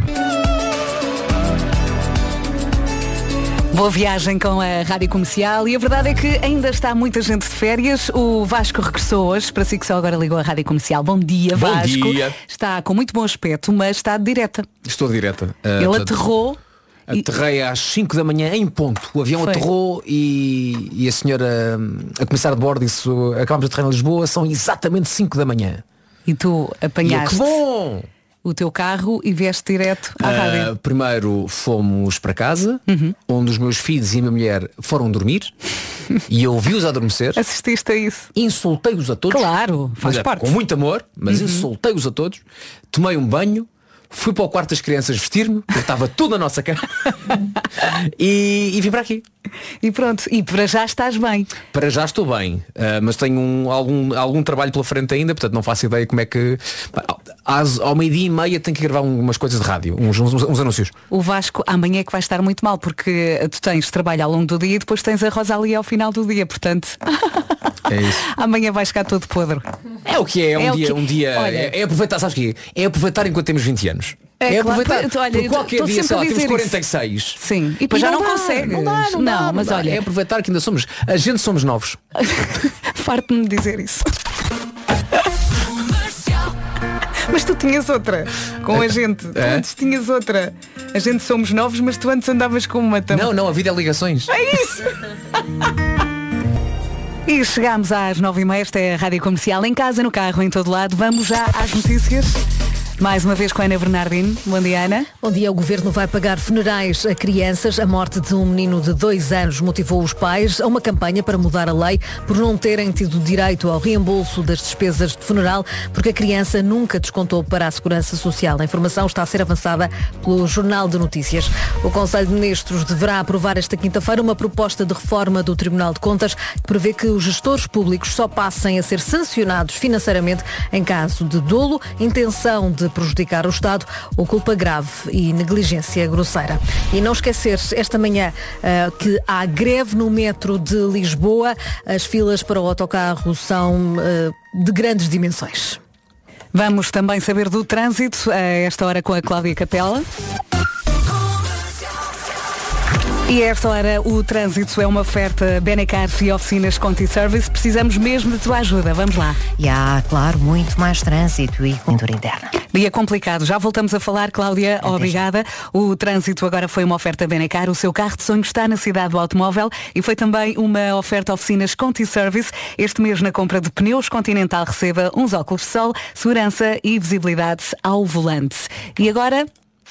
Boa viagem com a Rádio Comercial e a verdade é que ainda está muita gente de férias. O Vasco regressou hoje, para si que só agora ligou a Rádio Comercial. Bom dia, bom Vasco. Dia. Está com muito bom aspecto, mas está de direta. Estou de direta. Uh, Ele portanto... aterrou Aterrei às cinco da manhã em ponto. O avião Foi. aterrou e, e a senhora, a comissária de bordo disse, acabamos de aterrar em Lisboa, são exatamente cinco da manhã. E tu apanhaste E eu, que bom! o teu carro e vieste direto à rádio. Uh, primeiro fomos para casa, Uhum. onde os meus filhos e a minha mulher foram dormir e eu vi-os adormecer. Assististe a isso? Insultei-os a todos. Claro, faz Mas é, parte. com muito amor, mas Uhum. insultei-os a todos. Tomei um banho. Fui para o quarto das crianças vestir-me, porque estava tudo na nossa cara. e, e vim para aqui. E pronto, e para já estás bem. Para já estou bem, uh, mas tenho um, algum, algum trabalho pela frente ainda, portanto não faço ideia como é que... Às, ao meio-dia e meia tenho que gravar umas coisas de rádio, uns, uns, uns anúncios. O Vasco amanhã é que vai estar muito mal, porque tu tens trabalho ao longo do dia e depois tens a Rosalia ao final do dia, portanto... É isso. Amanhã vais ficar todo podre. É o que é, é um É o dia, que- um dia Olha- é, é aproveitar, sabes o quê? É aproveitar enquanto temos vinte anos. É É, claro, aproveitar. tu- olha, Porque eu qualquer estou dia, sempre sei a lá, temos dizer quarenta e seis. Sim, e depois já não dá, consegues. Não dá, não, Não, dá, mas dá. olha- É aproveitar que ainda somos, a gente somos novos. Farto-me de dizer isso. Mas tu tinhas outra com a gente. Tu É? antes tinhas outra. A gente somos novos, mas tu antes andavas com uma também. Não, não, a vida é ligações. É isso! E chegámos às nove e meia, esta é a Rádio Comercial, em casa, no carro, em todo lado. Vamos já às notícias. Mais uma vez com a Ana Bernardino. Bom dia, Ana. Bom dia. O Governo vai pagar funerais a crianças. A morte de um menino de dois anos motivou os pais a uma campanha para mudar a lei por não terem tido direito ao reembolso das despesas de funeral, porque a criança nunca descontou para a Segurança Social. A informação está a ser avançada pelo Jornal de Notícias. O Conselho de Ministros deverá aprovar esta quinta-feira uma proposta de reforma do Tribunal de Contas que prevê que os gestores públicos só passem a ser sancionados financeiramente em caso de dolo, intenção de prejudicar o Estado ou culpa grave e negligência grosseira. E não esquecer esta manhã uh, que há greve no metro de Lisboa. As filas para o autocarro são uh, de grandes dimensões. Vamos também saber do trânsito a esta hora com a Cláudia Capela. E a esta hora o trânsito é uma oferta Benecar e oficinas Conti Service. Precisamos mesmo de tua ajuda. Vamos lá. E há, claro, muito mais trânsito e conjuntura interna. Dia complicado. Já voltamos a falar, Cláudia. Até Obrigada. O trânsito agora foi uma oferta Benecar. O seu carro de sonho está na cidade do automóvel e foi também uma oferta oficinas Conti Service. Este mês, na compra de pneus Continental, receba uns óculos de sol, segurança e visibilidade ao volante. E agora...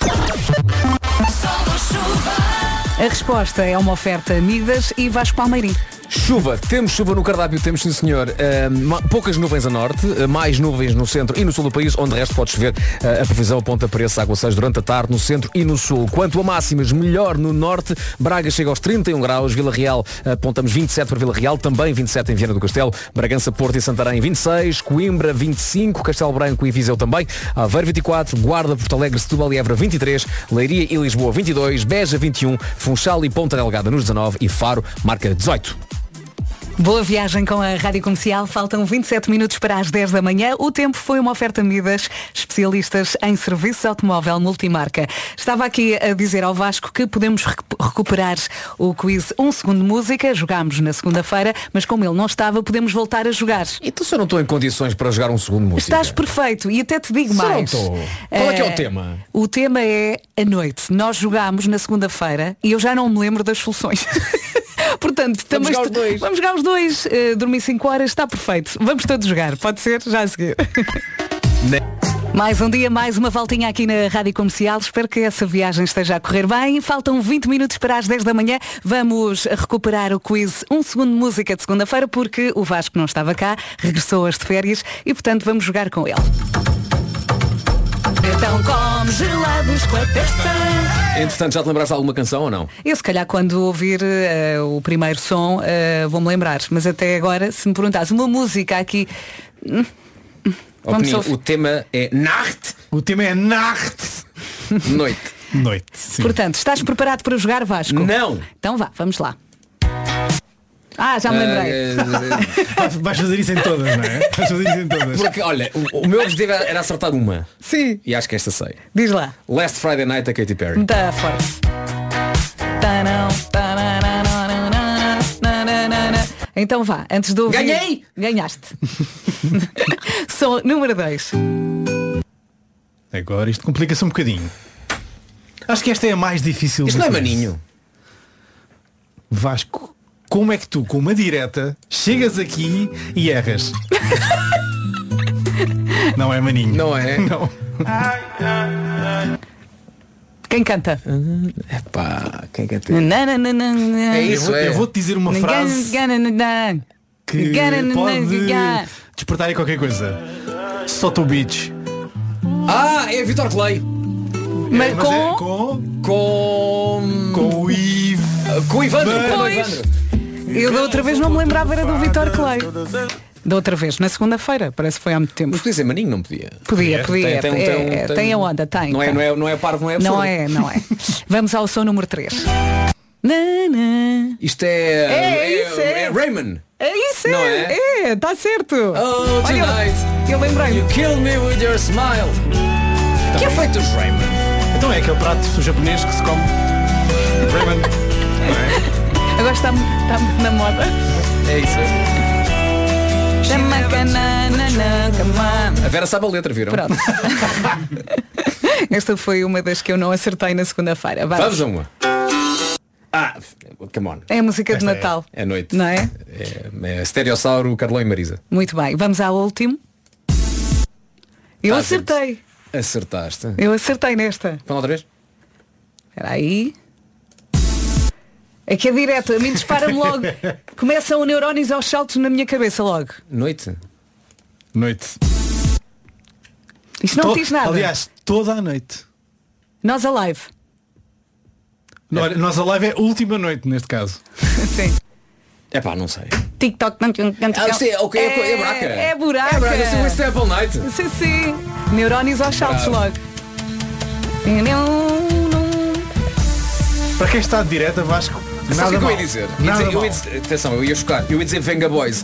A resposta é uma oferta Midas e Vasco Palmeirim. Chuva, temos chuva no cardápio, temos sim senhor. Uh, poucas nuvens a norte, uh, mais nuvens no centro e no sul do país, onde de resto pode chover. Uh, a previsão aponta para esses aguaceiros durante a tarde no centro e no sul. Quanto a máximas, melhor no norte. Braga chega aos trinta e um graus, Vila Real apontamos vinte e sete para Vila Real, também vinte e sete em Viana do Castelo, Bragança, Porto e Santarém vinte e seis, Coimbra vinte e cinco, Castelo Branco e Viseu também, Aveiro vinte e quatro, Guarda, Porto Alegre, Setúbal e Évora vinte e três, Leiria e Lisboa vinte e dois, Beja vinte e um, Funchal e Ponta Delgada nos dezanove e Faro marca dezoito. Boa viagem com a Rádio Comercial. Faltam vinte e sete minutos para as dez da manhã. O tempo foi uma oferta Midas, especialistas em serviços automóvel multimarca. Estava aqui a dizer ao Vasco que podemos rec- recuperar o quiz Um Segundo de Música. Jogámos na segunda-feira, mas como ele não estava, podemos voltar a jogar. Então se eu não estou em condições para jogar um segundo de música. Estás perfeito e até te digo Se eu não mais. estou. Qual é que é o Eh, tema? O tema é a noite. Nós jogámos na segunda-feira e eu já não me lembro das soluções. Portanto, Vamos também jogar os est- dois. Vamos jogar os dois. Uh, dormir cinco horas, está perfeito. Vamos todos jogar. Pode ser? Já a seguir. Mais um dia, mais uma voltinha aqui na Rádio Comercial. Espero que essa viagem esteja a correr bem. Faltam vinte minutos para as dez da manhã. Vamos recuperar o quiz Um Segundo de Música de segunda-feira, porque o Vasco não estava cá, regressou hoje de férias e, portanto, vamos jogar com ele. Então come gelados com a testa. Entretanto, já te lembraste de alguma canção ou não? Eu se calhar quando ouvir uh, o primeiro som uh, vou-me lembrar. Mas até agora, se me perguntasse uma música aqui. hum, hum, vamos Opinião, ouvir. o tema é Nacht. O tema é Nacht. Noite. Noite. Sim. Portanto, estás preparado para jogar, Vasco? Não. Então vá, vamos lá. Ah, já me lembrei. Ah, Vais fazer isso em todas, não é? Vais fazer isso em todas. Porque, olha, o, o meu objetivo era acertar uma. Sim. E acho que esta sei. Diz lá. Last Friday Night a Katy Perry. Muito forte. Tanão, tananana, nananana. Então vá, antes de ouvir. Ganhei! Ganhaste. Som número dois. Agora isto complica-se um bocadinho. Acho que esta é a mais difícil. Isto não é maninho. Vasco, como é que tu, com uma direta, chegas aqui e erras? Não é maninho. Não é? Não. Quem canta? Epá, quem canta? É isso, é. Eu vou-te dizer uma frase que pode despertar aí qualquer coisa. Soto Beach. Ah, é Vitor Clay. Mas, É, com... é com... Com... Com o Ivo. Com o Ivandro. Com o Pois. Ivandro. Eu da outra vez não me lembrava, era do Vitor Clay. Da outra vez, na segunda-feira, parece que foi há muito tempo. Mas podia ser maninho, não podia? Podia, podia. Tem, tem, é, tem, é, tem, tem a onda, tem. Não é, tem. não é, não é parvo, não é absurdo. Não é, não é. Vamos ao som número três. Isto é... É isso, é. é Raymond. É isso, Não é. é? É, está certo. Oh, Olha, tonight. eu lembrei. You kill me with your smile. Que é feito os Raymond? Então é aquele prato japonês que se come. Raymond. Agora está, está muito na moda. É isso. A Vera sabe a letra, viram? Pronto. Esta foi uma das que eu não acertei na segunda-feira. Vamos a uma. Ah, come on. É a música de Esta Natal. É, é noite. Não é? É, é Stereossauro, Carlão e Marisa. Muito bem. Vamos ao último. Eu Tá, acertei. Acertaste. Eu acertei nesta. Vamos outra vez? Espera aí. É que é direto, a mim dispara-me logo. Começam neurónios aos saltos na minha cabeça logo. Noite. Noite. Isto não To- diz nada. Aliás, toda a noite. Nós a live. No, Nossa live é a última noite neste caso. Sim. É pá, não sei. TikTok. Ah, isto é, okay, é, é buraca. É buraca. É buraca, assim, West Apple Night. Sim, sim. Neurónios aos saltos Bravo. logo. Para quem está de direta, Vasco, Sabe nada o que eu mal. ia dizer? Ia Nada dizer eu mal. ia dizer- atenção, eu ia chocar. Eu ia dizer Venga Boys.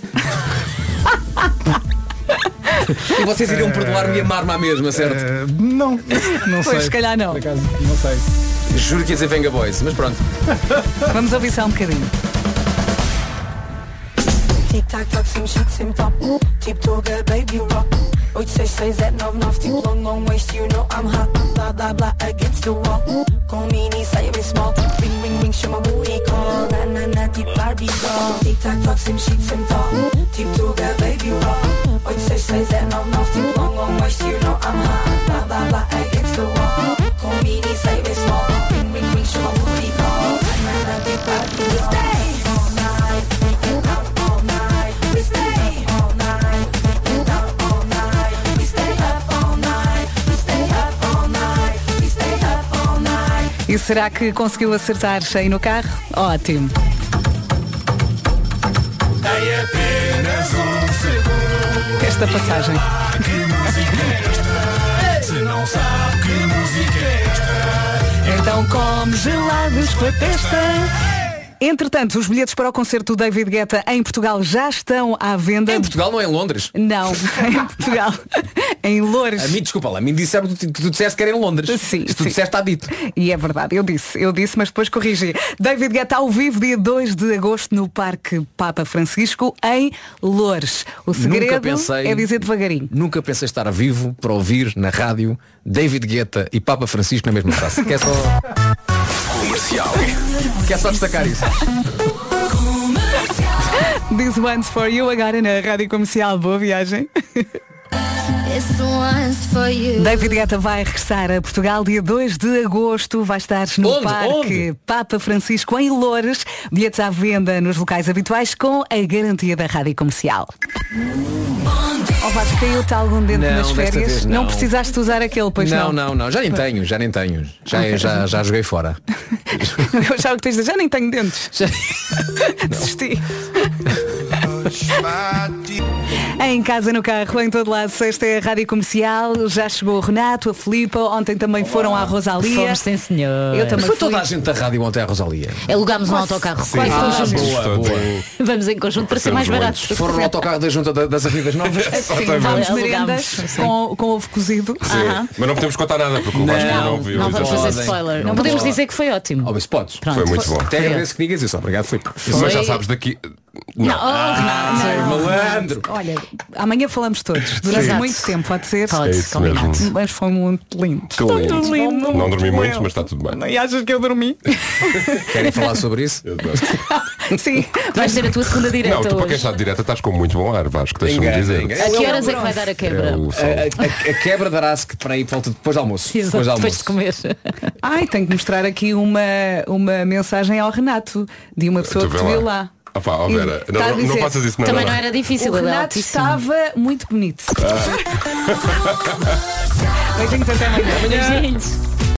E vocês iriam perdoar-me e amar-me à mesma, certo? Eh, não, não sei. Pois, se calhar não. Por acaso, não sei. Juro que ia dizer Venga Boys, mas pronto. Vamos ouvir só um bocadinho. Tic-tac, toc, sim, shit, sim, top. Tipo toga, baby, rock. oito seis seis sete nove nove, tipo long, long waist, you know I'm hot. Blah, blah, blah, against the wall. Com mini, saia bem small. Ring, ring, ring, chama booty call. Na, na, na, tipo Barbie doll. Tic-tac, toc, sim, shit, sim, top. Tipo toga, baby, rock. oito seis seis sete nove nove, tipo long, long waist, you know I'm hot. Blah, blah, blah, against the wall. Com mini, saia bem small. Ring, ring, ring, chama booty call. Na, na, na, tipo Barbie doll. We stay all night, we get out all night. We stay all night, we get out all night. We stay up all night, we stay up all night. We stay up all night. E será que conseguiu acertar aí no carro? Ótimo. Tem apenas um segundo. Esta passagem. Que música é esta? Se não sabe que música é esta? Então come gelados com a testa. Entretanto, os bilhetes para o concerto do David Guetta em Portugal já estão à venda. Em Portugal, não é em Londres? Não, em Portugal. Em Loures. A mim, desculpa lá, a mim disseram que tu, tu disseste que era em Londres. Sim, Se tu sim. disseste, está dito. E é verdade, eu disse, eu disse, mas depois corrigi. David Guetta ao vivo, dia dois de agosto, no Parque Papa Francisco, em Loures. O segredo Nunca pensei, é dizer devagarinho. Nunca pensei estar vivo para ouvir na rádio David Guetta e Papa Francisco na mesma frase. Quer só... Comercial. Quer só destacar isso. This one's for you, agora na Rádio Comercial. Boa viagem. David Guetta vai regressar a Portugal dia dois de agosto. Vai estar no Onde? Parque Onde? Papa Francisco em Loures. Bilhetes à venda nos locais habituais com a garantia da Rádio Comercial. Oh, Vasco, caiu-te algum dente Não, nas desta férias? vez não. precisaste usar aquele, pois não? Não, não, não, já nem tenho, já nem tenho. Já, já, já joguei fora. Eu já, o que tens de dizer, já nem tenho dentes. Já... Desisti. Em casa, no carro, em todo lado, esta é a Rádio Comercial. Já chegou o Renato, a Filipa. Ontem também foram à Rosalia. Fomos, sim, senhor. Eu também Foi fui. toda a gente da rádio ontem à Rosalia. Alugámos um autocarro Sim. quase Ah, todos juntos. boa, boa. Vamos em conjunto para ser mais barato. Foram no autocarro da junta da- das Avenidas Novas. Sim, vamos merendas com, com ovo cozido. Aham. Mas não podemos contar nada porque o Vasco ainda não ouviu. Não vamos fazer podem. spoiler. Não Não podemos podem. dizer que foi ótimo. Oh, mas podes. Pronto. Foi muito bom. Até agradeço que digas isso. Obrigado, foi. Mas já Foi- sabes, daqui, Não. Não, oh, Sei, malandro. Olha, amanhã falamos todos. Durante Exato. muito tempo, pode ser? É isso mesmo. Mas foi muito lindo. Que lindo. Não dormi muito, mas está tudo bem. E achas que eu dormi? Querem falar sobre isso? Sim. Vais ter a tua segunda direta Não, tu para quem hoje. está de direta estás com muito bom ar, Vasco, deixa-me Engana, dizer. engana. A que horas é que vai dar a quebra? É o sol. A, a- a quebra dará-se que para aí volta depois do almoço. Exato, Depois do depois de almoço. comer. Ai, tenho que mostrar aqui uma, uma mensagem ao Renato de uma pessoa Tu que vê te viu lá. lá. Ah pá, ó, Vera, E não, tá a não, não dizer, faças isso, não. Também não. não era difícil, O ele é Renato altíssimo. estava muito bonito. Beijinhos até amanhã. Beijinhos.